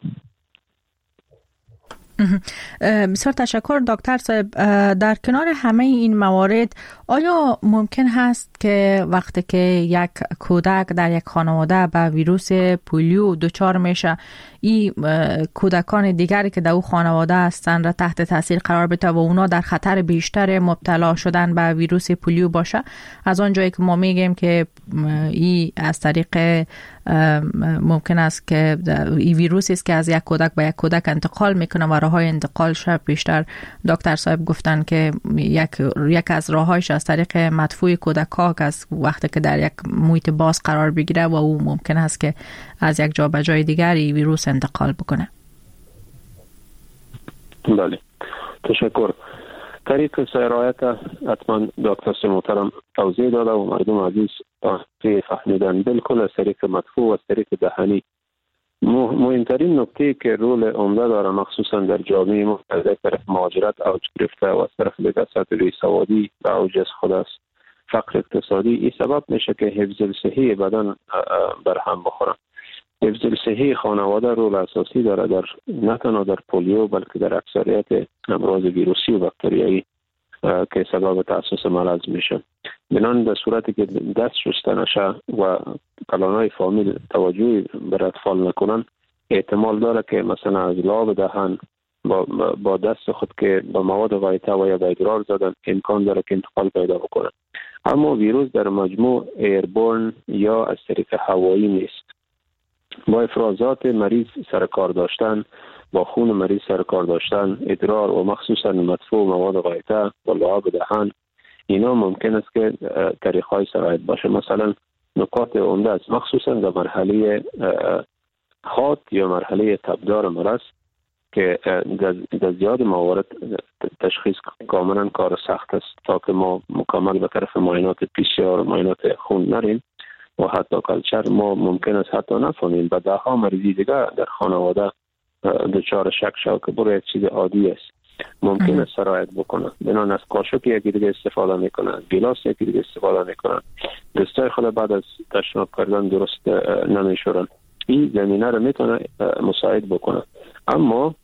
بسیار تشکر دکتر صاحب. در کنار همه این موارد آیا ممکن هست که وقتی که یک کودک در یک خانواده به ویروس پولیو دچار میشه، این کودکان دیگری که در او خانواده هستند را تحت تاثیر قرار بده و اونا در خطر بیشتر مبتلا شدن به ویروس پولیو باشه؟ از آنجایی که ما میگیم که این از طریق ممکن است که این ویروسی است که از یک کودک به یک کودک انتقال میکنه و راههای انتقالش بیشتر دکتر صاحب گفتن که یک یک از راههایش از طریق مدفوع کودک ها که از وقتی که در یک محیط باز قرار بگیره و او ممکن است که از یک جا به جای دیگری ویروس انتقال بکنه. بله، تشکر. طریق سرایت حتما دکتر محترم توضیح داده و مردم عزیز فهمیدن. بالکل از طریق مدفوع و از طریق دهنی. مهمترین نکته که رول عمده داره مخصوصا در جامعه ما از طرف مهاجرت اوج گرفته و از طرف دیگر سطح بیسوادی و اوج از خود است فقر اقتصادی، این سبب میشه که حفظ الصحه بدن برهم بخوره. حفظ الصحه خانواده رول اساسی داره در نه تنها در پولیو بلکه در اکثریت امراض ویروسی و باکتریایی که سبب تاسیس مرض میشه. بنان در صورتی که دست شسته نشه و کلانای فامیل توجهی بر اطفال نکنن، احتمال داره که مثلا از لاب دهن با, با دست خود که با مواد غایطه و یا با ادرار زدن امکان داره که انتقال پیدا بکنه. اما ویروس در مجموع ایربورن یا از طریق هوایی نیست. با افرازات مریض سرکار داشتن، با خون مریض سرکار داشتن، ادرار و مخصوصا مدفوع مواد غایطه و لعاب دهن، اینا ممکن است که طریق‌های سرایت باشه. مثلا نکات عمده است مخصوصا در مرحله حاد یا مرحله تبدار مرض که در زیاد موارد تشخیص کاملا کار سخت است تا که ما مکمل به طرف معاینات پی سی آر و معاینات خون نریم و حتی کلچر ما ممکن است حتی نفهمیم. و ده ها مریضی دیگه در خانواده دچار شک شو که برای یک چیز عادی است ممکن است سرایت بکنه. بنان از قاشق یکی دیگه استفاده میکنن، گیلاس یکی دیگه استفاده میکنن، دستای خود بعد از تشناب کردن درست نمیشورن. این زمینه رو میتونه مساعد بکنه. اما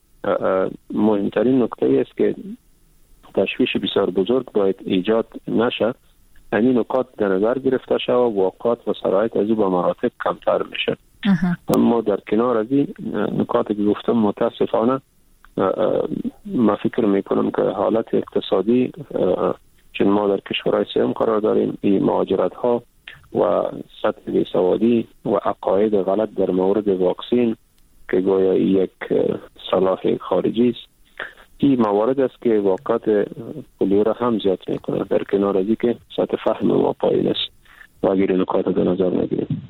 مهمترین نکته است که تشویش بسیار بزرگ باید ایجاد نشه. همین نکات در نظر گرفته شد و واقعات و سرایت از او به مراتب کمتر میشه. اما در کنار از این نکاتی که گفتم متاسفانه ما فکر میکنم که حالت اقتصادی چون ما در کشورهای سوم قرار داریم، این مهاجرت ها و سطح بیسوادی و عقاید غلط در مورد واکسین که گویا یک سلاح خارجی است، این موارد است که واقعات پولیو را هم زیاد میکنه در کنار از این که سطح فهم ما پایین است و اگر نکات در نظر نگیریم.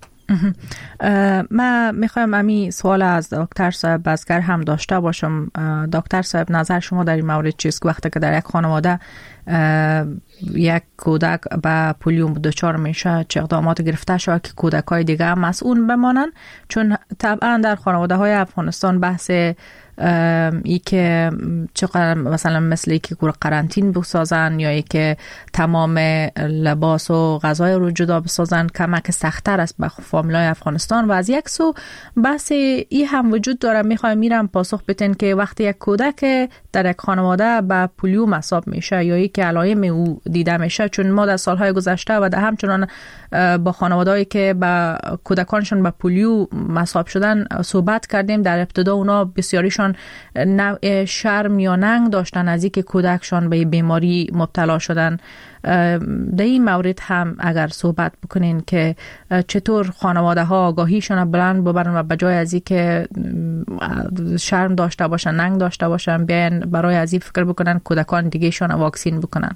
من میخوایم امی سوال از دکتر صاحب بازگر هم داشته باشم. دکتر صاحب نظر شما در این مورد چیست؟ وقتی که در یک خانواده یک کودک به پولیو دچار میشه چه اقدامات گرفته شود که کودکای دیگه هم مسئول بمانن؟ چون طبعا در خانواده های افغانستان بحث ای که چقدر مثلا مثل ای که قرنطین بسازن یا ای که تمام لباس و غذای رو جدا بسازن کمک سخت‌تر است به فامیلای افغانستان و از یک سو بحث ای هم وجود داره. میخوایم میرم پاسخ بدین که وقتی یک کودک در یک خانواده به پولیو مصاب میشه یا ای که علائم او دیده میشه، چون ما در سالهای گذشته و در همچنان با خانواده‌ای که با کودکانشون به پولیو مصاب شدن صحبت کردیم، در ابتدا اونا بسیاریشان نوع شرم یا ننگ داشتن از اینکه کودکشان به بیماری مبتلا شدن. در این مورد هم اگر صحبت بکنین که چطور خانواده ها آگاهیشون بلند ببرن و بجای از اینکه شرم داشته باشن، ننگ داشته باشن، بیان برای از این فکر بکنن کودکان دیگه شون واکسین بکنن.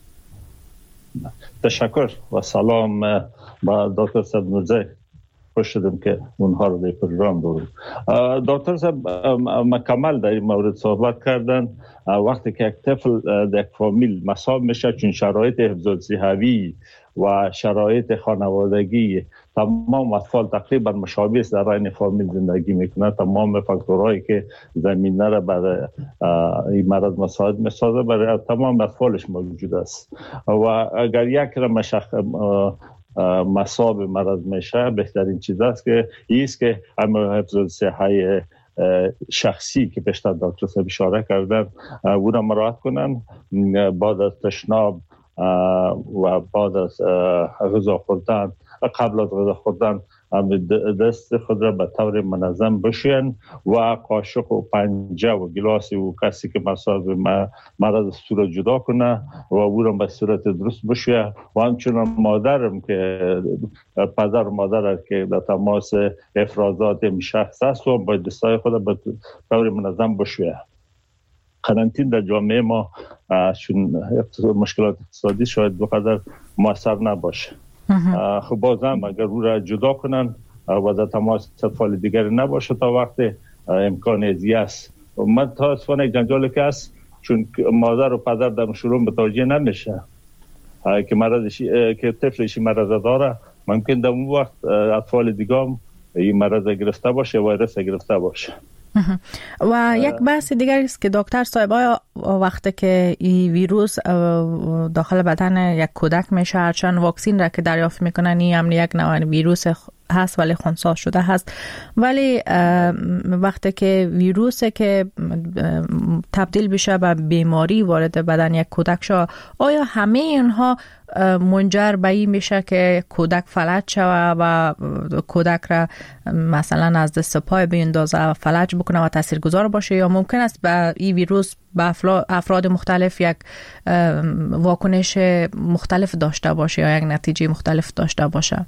تشکر و سلام با دکتر صاحب نورزی. خوش شدم که اونها رو در پروگرام داریم. دکتر صاحب مکمل در این مورد صحبت کردن. وقتی که یک طفل در یک فامیل مصاب میشه، چون شرایط حفظ الصحوی و شرایط خانوادگی تمام اطفال تقریبا مشابه است در این فامیل زندگی میکنه، تمام فاکتورهایی که زمینه را برای این مرض مساعد میسازه برای تمام اطفالش موجود است. و اگر یک را مشخص مصاب مرض میشه، بهترین چیز است که ایست که اما حفظ الصحه شخصی که بیشتر دکتر صاحب اشاره کردن او را مراعات کنن. بعد از تشناب و بعد از غذا خوردن، قبل از غذا خوردن دست خود را به طور منظم بشویند و قاشق و پنجه و گلاس و کسی که مساز مرض صورت جدا کنه و او را به صورت درست بشویه و همچنان مادرم که پدر و مادر که در تماس افرازات شخص است و با دستای خود به طور منظم بشویه. قرنطینه در جامعه ما چون مشکلات اقتصادی شاید بقدر موثر نباشه. خب بازم اگر او را جدا کنن و در تماس اطفال دیگر نباشه تا وقت امکان ازی است. من تا اصفانه جنجال که است چون مادر و پدر در شروع متوجه نمیشه که مرض که طفلشی مرض داره، ممکن در اون وقت اطفال دیگه هم این مرض گرفته باشه، ویروس گرفته باشه. و یک بحث دیگر است که دکتر صاحب آیا وقتی که این ویروس داخل بدن یک کودک میشه، هرچند واکسین را که دریافت میکنن این هم یک نوع ویروس هست ولی خنثی شده هست، ولی وقتی که ویروس که تبدیل بشه به بیماری وارد بدن یک کودک شد، آیا همه اینها منجر به این میشه که کودک فلج شود و کودک را مثلا از دست پای بیندازه و فلج بکنه و تاثیرگذار باشه، یا ممکن است به این ویروس به افراد مختلف یک واکنش مختلف داشته باشه یا یک نتیجه مختلف داشته باشه؟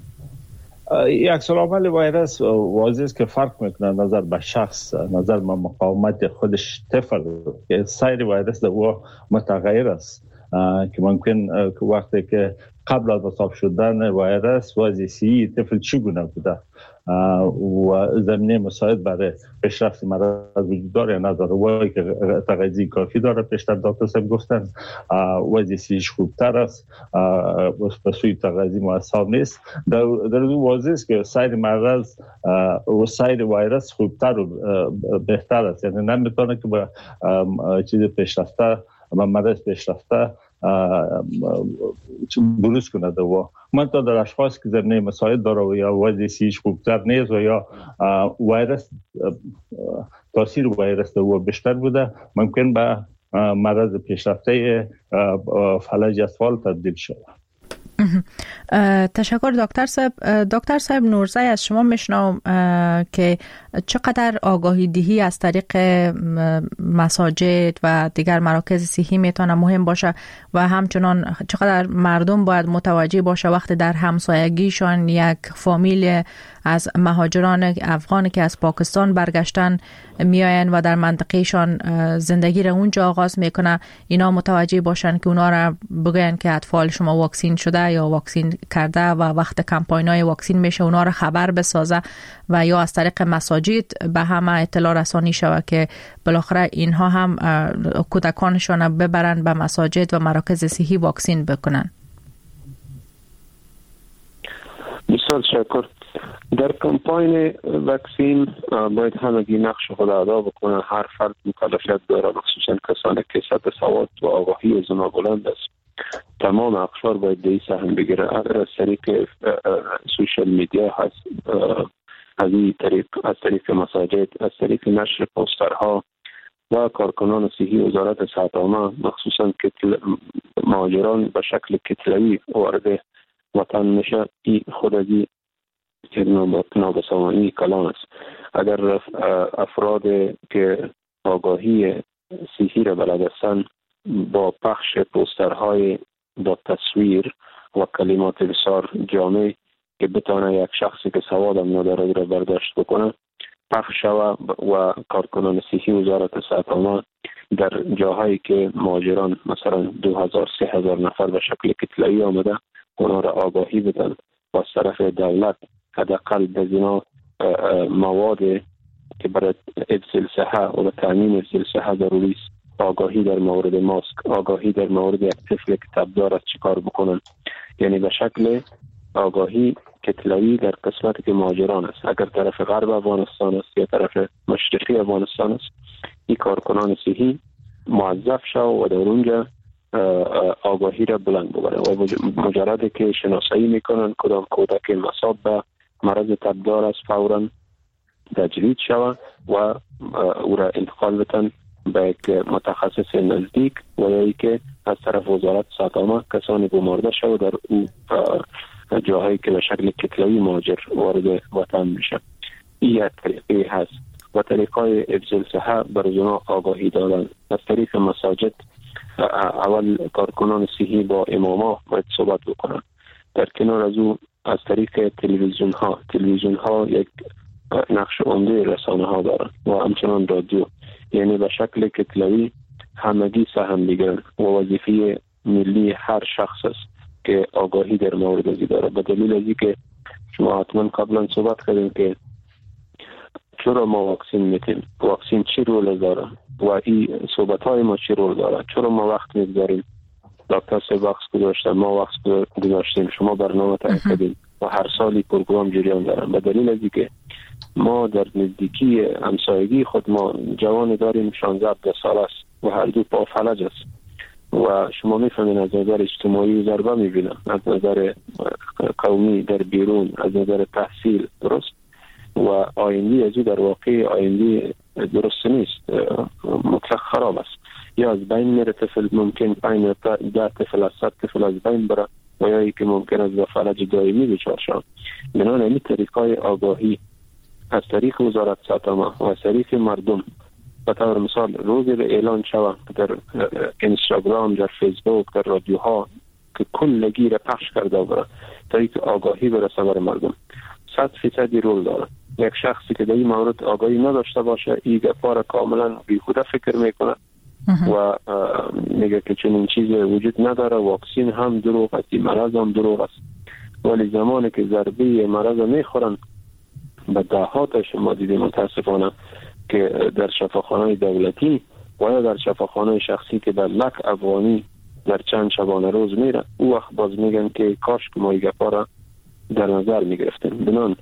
یک عکس‌العمل ویروس واضح است که فرق میکنه نظر به شخص، نظر به مقاومت خودش طفل که سایر ویروس در او متغیر است که ممکن که وقتی که قبل از مصاب شدن ویروس وضعیتی طفل چگونه بوده و زمینه مساعد برای پیشرفت مرض وجود داره یا نداره، و که تغذیه کافی داره پیشتر دکتر صاحب گفتن، وضعیتش خوبتر است، به سوی تغذیه مؤثر نیست. در در واضح است که سایر مرض و سایر ویروس خوبتر و بهتر است، یعنی نمیتونه که به چیز پیشرفته و مرض پیشرفته بروز کنه دوا. من تا در اشخاص که زمینه مساعد داره و یا وضعیتش خوبتر نیست و یا ویروس تاثیر ویروس دوا بیشتر بوده، ممکن به مرض پیشرفته فلج اطفال تبدیل شود. تشکر دکتر صاحب. دکتر صاحب نورزی، از شما میشنوم که چقدر آگاهی دهی از طریق مساجد و دیگر مراکز صحی میتونه مهم باشه و همچنان چقدر مردم باید متوجه باشه وقتی در همسایگیشان یک فامیل از مهاجران افغان که از پاکستان برگشتن میاین و در منطقهشان زندگی را اونجا آغاز میکنه، اینا متوجه باشن که اونا را بگن که اطفال شما واکسین شده یا واکسین کرده و وقت کمپاینای واکسین میشه اونا را خبر بسازه و یا از طریق مساجد به همه اطلاع رسانی شود که بالاخره اینها هم کودکانشان ببرن به مساجد و مراکز صحی واکسین بکنن. بسیار تشکر. در کمپاین واکسین باید همگی نقش خود ادا بکنن. هر فرد مکلفیت داره، مخصوصا کسانی که سطح سواد و آگاهی از اونا بلند است. تمام اقشار باید دی سهم بگیره. از طریق سوشل میدیا هست، از این طریق از طریق مساجد، از طریق نشر پوسترها و کارکنان صحی وزارت صحت عامه، مخصوصا کتل مهاجران به شکل کتلوی وارد وطن میشه، این خود از این نابسامانی کلان است. اگر افراد که آگاهی صحی را بلد هستند با پخش پوسترهای با تصویر و کلمات بسیار جامع که بتونه یک شخصی که سواد هم نداره را برداشت بکنه پخش شود و کارکنان صحی وزارت صحت عامه در جاهایی که مهاجران مثلا دو هزار سه هزار نفر به شکل کتله‌ای آمده اونا را آگاهی بدن و از طرف دولت حداقل به اینا مواد که برای حفظ الصحه و تامین حفظ الصحه ضروری است، آگاهی در مورد ماسک، آگاهی در مورد یک طفل که تبدار است چیکار بکنن، یعنی به شکل آگاهی کتلوی در قسمتی که مهاجران است. اگر طرف غرب افغانستان است یا طرف مشرقی افغانستان است، این کارکنان صحی موظف شو و در اونجا آگاهی را بلند ببره و مجرد که شناسایی میکنن کدام کودک مصاب به مرض تبدار است فوراً تجوید شود و او را انتقال بتن به یک متخصص نزدیک و یا ای که از طرف وزارت صحت عامه کسانی گمارده شود در او جاهایی که به شکل کتلوی مهاجر وارد وطن میشه. این یک طریقه هست و طریقای حفظ الصحه بر اونا آگاهی دادن. از طریق مساجد اول کارکنان صحی با اماما باید صحبت بکنن. در کنار از او از طریق تلویزیون ها تلویزیون ها یک نقش عمده رسانه ها دارن و همچنان رادیو، یعنی به شکل کتلوی همگی سهم بگیرن و وظیفه ملی هر شخص است که آگاهی در مورد ازی داره. به دلیل ازی که شما حتما قبلا صحبت کردیم که چرا ما واکسین میتیم، واکسین چی رول داره و این صحبت های ما چی رول داره، چرا ما وقت میگذاریم، دکتر صاحب وقت گذاشتن، ما وقت گذاشتیم، شما برنامه تایید کردیم و هر سالی پروگرام جریان دارن. به دلیل ازی که ما در نزدیکی همسایگی خود ما جوان داریم شانزده هفده سال است و هر دو پا فلج است و شما میفهمین از نظر اجتماعی ضربه میبینن، از نظر قومی در بیرون، از نظر تحصیل درست و آینده ازو در واقع آینده درست نیست، مطلق خراب است. یا از بین میره طفل، ممکن پنج ده طفل از صد طفل از بین بره و یا ای که ممکن است به فلج دائمی دچار شود. بنابراین این طریقای آگاهی از طریق وزارت ساتما و از طریق مردم به طور مثال روزی به اعلان شود در اینستاگرام، در فیسبوک، در رادیوها که کلگی را پخش کرده بره تا اینکه آگاهی برسه بر مردم. صد فیصدی رول داره. یک شخصی که در این مورد آگاهی نداشته باشه این گپا کاملا بیهوده فکر میکنه و میگه که چنین چیز وجود نداره، واکسین هم دروغ است، مرض هم دروغ است. ولی زمانی که ضربه مرض میخورن به دهاتش ما دیدیم متاسفانه که در شفاخانه دولتی و یا در شفاخانه شخصی که در لک افغانی در چند شبانه روز میره، او وقت باز میگن که کاش که ما این گپا را در نظر میگرفتیم. بنان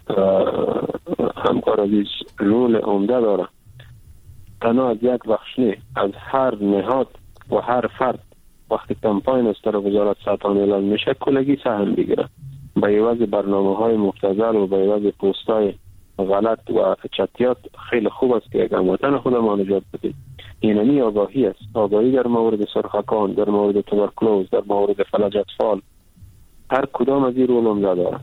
همکار عزیز رول عمده داره. تنها از یک بخش نه، از هر نهاد و هر فرد وقتی کمپاین از طرف وزارت ساتان اعلان میشه کلگی سهم بگیره به عوض برنامه های مبتذل و به عوض پست های غلط و چتیات. خیلی خوب است که یک هموطن خودمان نجات بدید. اینمی آگاهی است، آگاهی در مورد سرخکان، در مورد توبرکلوز، در مورد فلج اطفال، هر کدام از این رول عمده داره.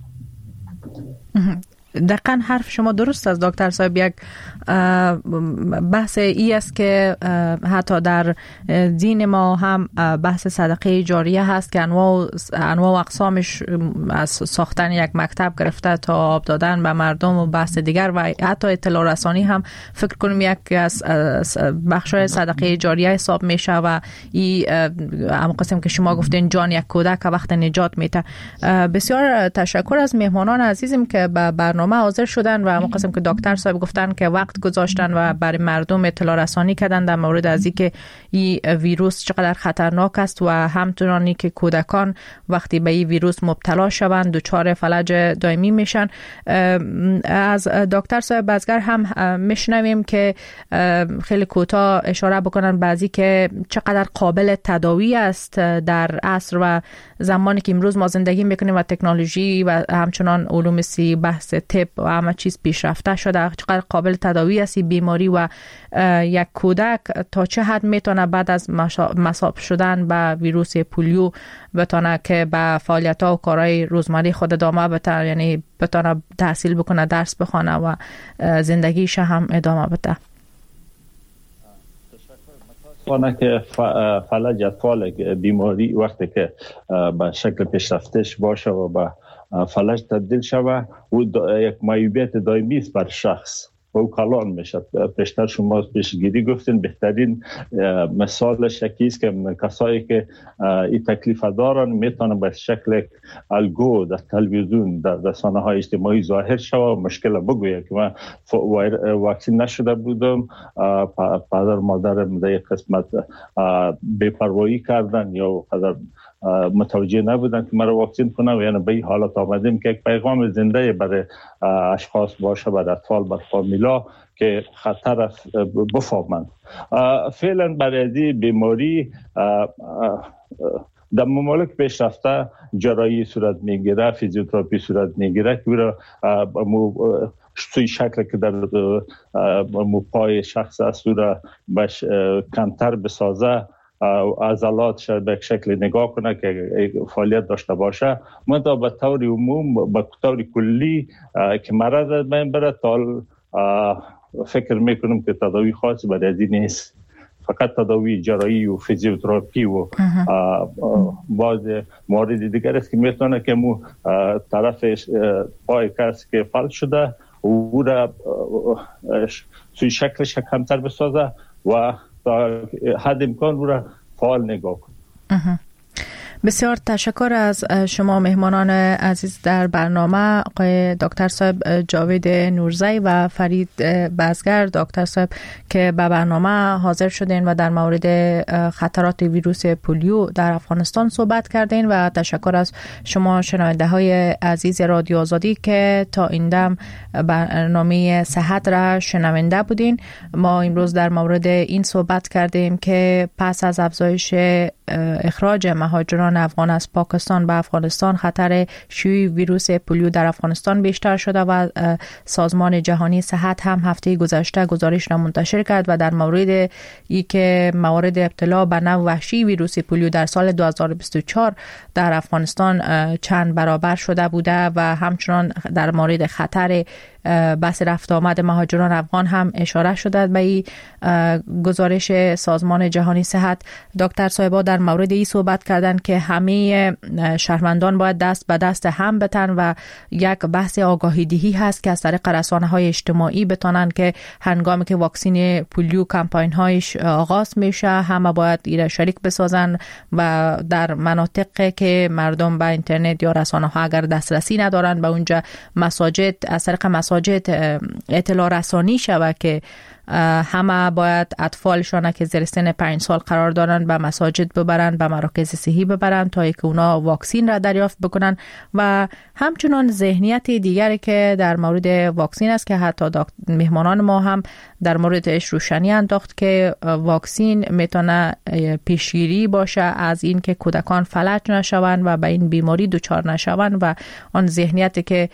دقیقاً حرف شما درست است دکتر صاحب. یک بحث ای است که حتی در دین ما هم بحث صدقه جاریه هست که انواع انواع و اقسامش از ساختن یک مکتب گرفته تا آب دادن به مردم و بحث دیگر و حتی اطلاع رسانی هم فکر کنم یک از بخشای صدقه جاریه حساب میشه و این هم قسم که شما گفتین جان یک کودک وقت نجات میده. بسیار تشکر از مهمانان عزیزم که به برنامه حاضر شدن و هم قسم که دکتر صاحب گفتن که وقت گذاشتن و برای مردم اطلاع رسانی کردن در مورد از اینکه این ویروس چقدر خطرناک است و همچنانی که کودکان وقتی به این ویروس مبتلا شوند دچار فلج دائمی میشن. از دکتر صاحب بازگر هم میشنویم که خیلی کوتاه اشاره بکنن بعضی که چقدر قابل تداوی است در عصر و زمانی که امروز ما زندگی میکنیم و تکنولوژی و همچنان علوم سی بحث طب و همه چیز پیشرفته شده، چقدر قابل تداوی است بیماری و یک کودک تا چه حد میتونه بعد از مصاب شدن به ویروس پولیو بتونه که به فعالیت ها و کارهای روزمره خود ادامه بده، یعنی بتونه تحصیل بکنه، درس بخونه و زندگیش هم ادامه بده. متاسفانه که فلج اطفال بیماری وقتی که به شکل پیشرفتش باشه و به فلج تبدیل شوه و یک معیوبیت دائمی است بر شخص و او کلان میشه. پیشتر شما پیشگیری گفتین بهترین مثالش یکی است که کسایی که این تکلیف دارن میتونن به شکل الگو در تلویزیون در رسانه های اجتماعی ظاهر شوه، مشکل بگویه که من واکسین نشده بودم، پدر مادرم در یک قسمت بی‌پروایی کردن یا قدر متوجه نبودن که مرا واکسین کنم و یعنی به این حالت آمدیم که یک پیغام زنده برای اشخاص باشه، برای اطفال، برای فامیلا که خطر است بفهمند. فعلا برای این بیماری در ممالک پیشرفته جراحی صورت میگیره، فیزیوتراپی صورت میگیره که برای سوی شکل که در موپای شخص است را کمتر بسازه عضلاتش به شکل نگاه کنه که فعالیت داشته باشه. منتها به طور عموم به طور کلی که مرض از بین بره تا فکر میکنم که تداوی خاصی برای از این نیست، فقط تداوی جراحی و فیزیوتراپی و بعض موارد دیگر است که میتونه که مو طرف پای کسی که فلج شده او را سوی شکلش کمتر بسازه و تا حد امکان او را فعال نگاه کنه. بسیار تشکر از شما مهمانان عزیز در برنامه، آقای دکتر صاحب جاوید نورزی و فرید بزگر. دکتر صاحب که به برنامه حاضر شدین و در مورد خطرات ویروس پولیو در افغانستان صحبت کردین و تشکر از شما شنونده های عزیز رادیو آزادی که تا این دم برنامه صحت را شنونده بودین. ما امروز در مورد این صحبت کردیم که پس از افزایش اخراج مهاجران افغان از پاکستان به افغانستان خطر شیوع ویروس پولیو در افغانستان بیشتر شده و سازمان جهانی صحت هم هفته گذشته گزارش را منتشر کرد و در مورد ای که موارد ابتلا به نوع وحشی ویروس پولیو در سال دو هزار و بیست و چهار در افغانستان چند برابر شده بوده و همچنان در مورد خطر بحث رفت آمد مهاجران افغان هم اشاره شده به این گزارش سازمان جهانی صحت. دکتر صاحبا در مورد این صحبت کردن که همه شهروندان باید دست به دست هم بتن و یک بحث آگاهی دهی هست که از طریق رسانه‌های اجتماعی بتونن که هنگامی که واکسین پولیو کمپاین هایش آغاز میشه همه باید ایره شریک بسازن و در مناطقی که مردم به اینترنت یا رسانه‌ها اگر دسترسی ندارن به اونجا مساجد از طریق مساجد اطلاع رسانی شود که همه باید اطفالشان که زیر سن پنج سال قرار دارن به مساجد ببرن، به مراکز صحی ببرن تا اینکه اونا واکسین را دریافت بکنن و همچنان ذهنیت دیگری که در مورد واکسین است که حتی مهمانان ما هم در موردش روشنی انداخت که واکسین میتونه پیشگیری باشه از این که کودکان فلج نشوند و به این بیماری دچار نشوند و آن ذهنیتی که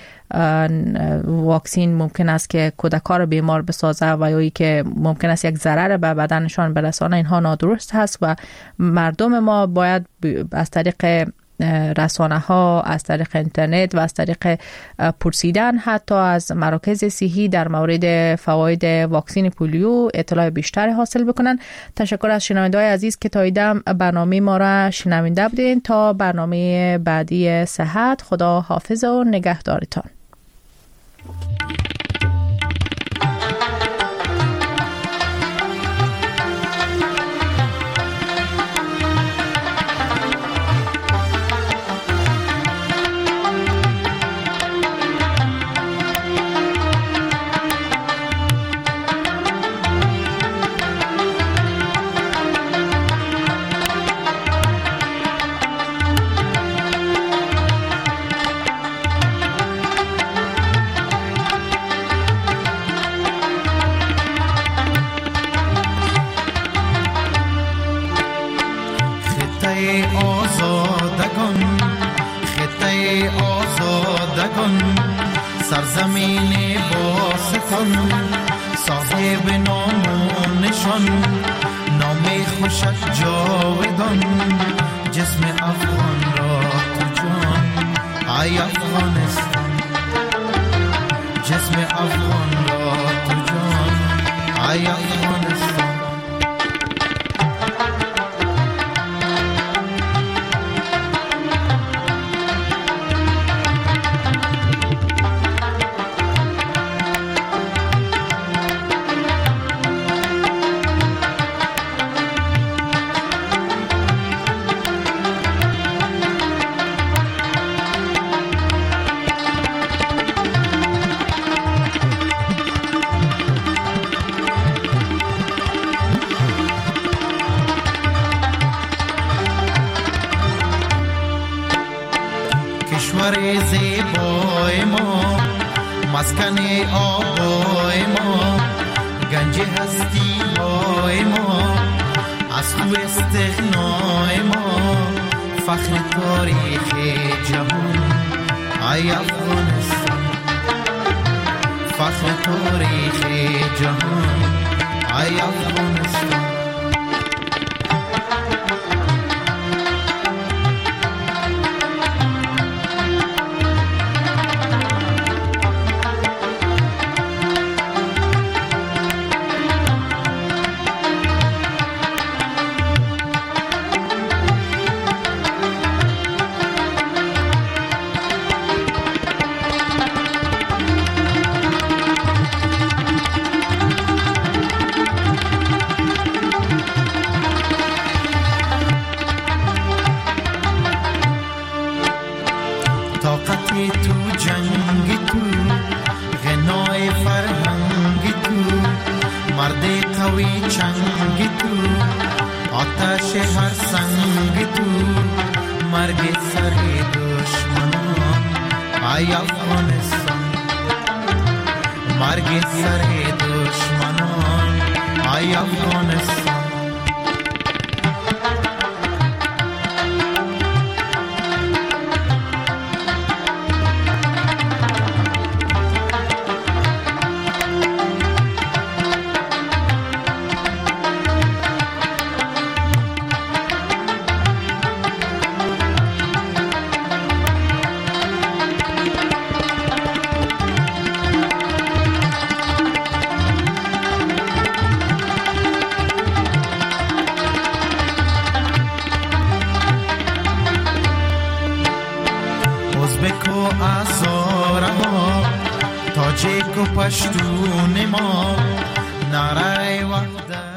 واکسین ممکن است که کودکان رو بیمار بسازه و یا که ممکن است یک ضرر به بدنشان برسانه، اینها نادرست هست و مردم ما باید از طریق رسانه ها، از طریق اینترنت و از طریق پرسیدن حتی از مراکز صحی در مورد فواید واکسن پولیو اطلاع بیشتر حاصل بکنن. تشکر از شنونده‌های عزیز که تا ایدم برنامه ما را شنونده بودین. تا برنامه بعدی صحت، خدا حافظ و نگهدارتان. سرزمین باستان صاحب نام و نشان، نام خوشت جاودان، جسم افغان را تو جان. ای افغانستان جسم افغان را تو جان. ای افغانستان زیبای ما، مسکن آبای ما، گنج هستی بای ما، از خو استغنای ما، فخر تاریخ جهان. ای افغانستان فخر تاریخ جهان. ای افغانستان جنگ تو، آتش هر سنگ تو، مرگ سر دشمنان ای افغانستان، مرگ سر دشمنان ای افغانستان. ازبک و هزاره ها، تاجیک و پشتون ما، نعره وحدت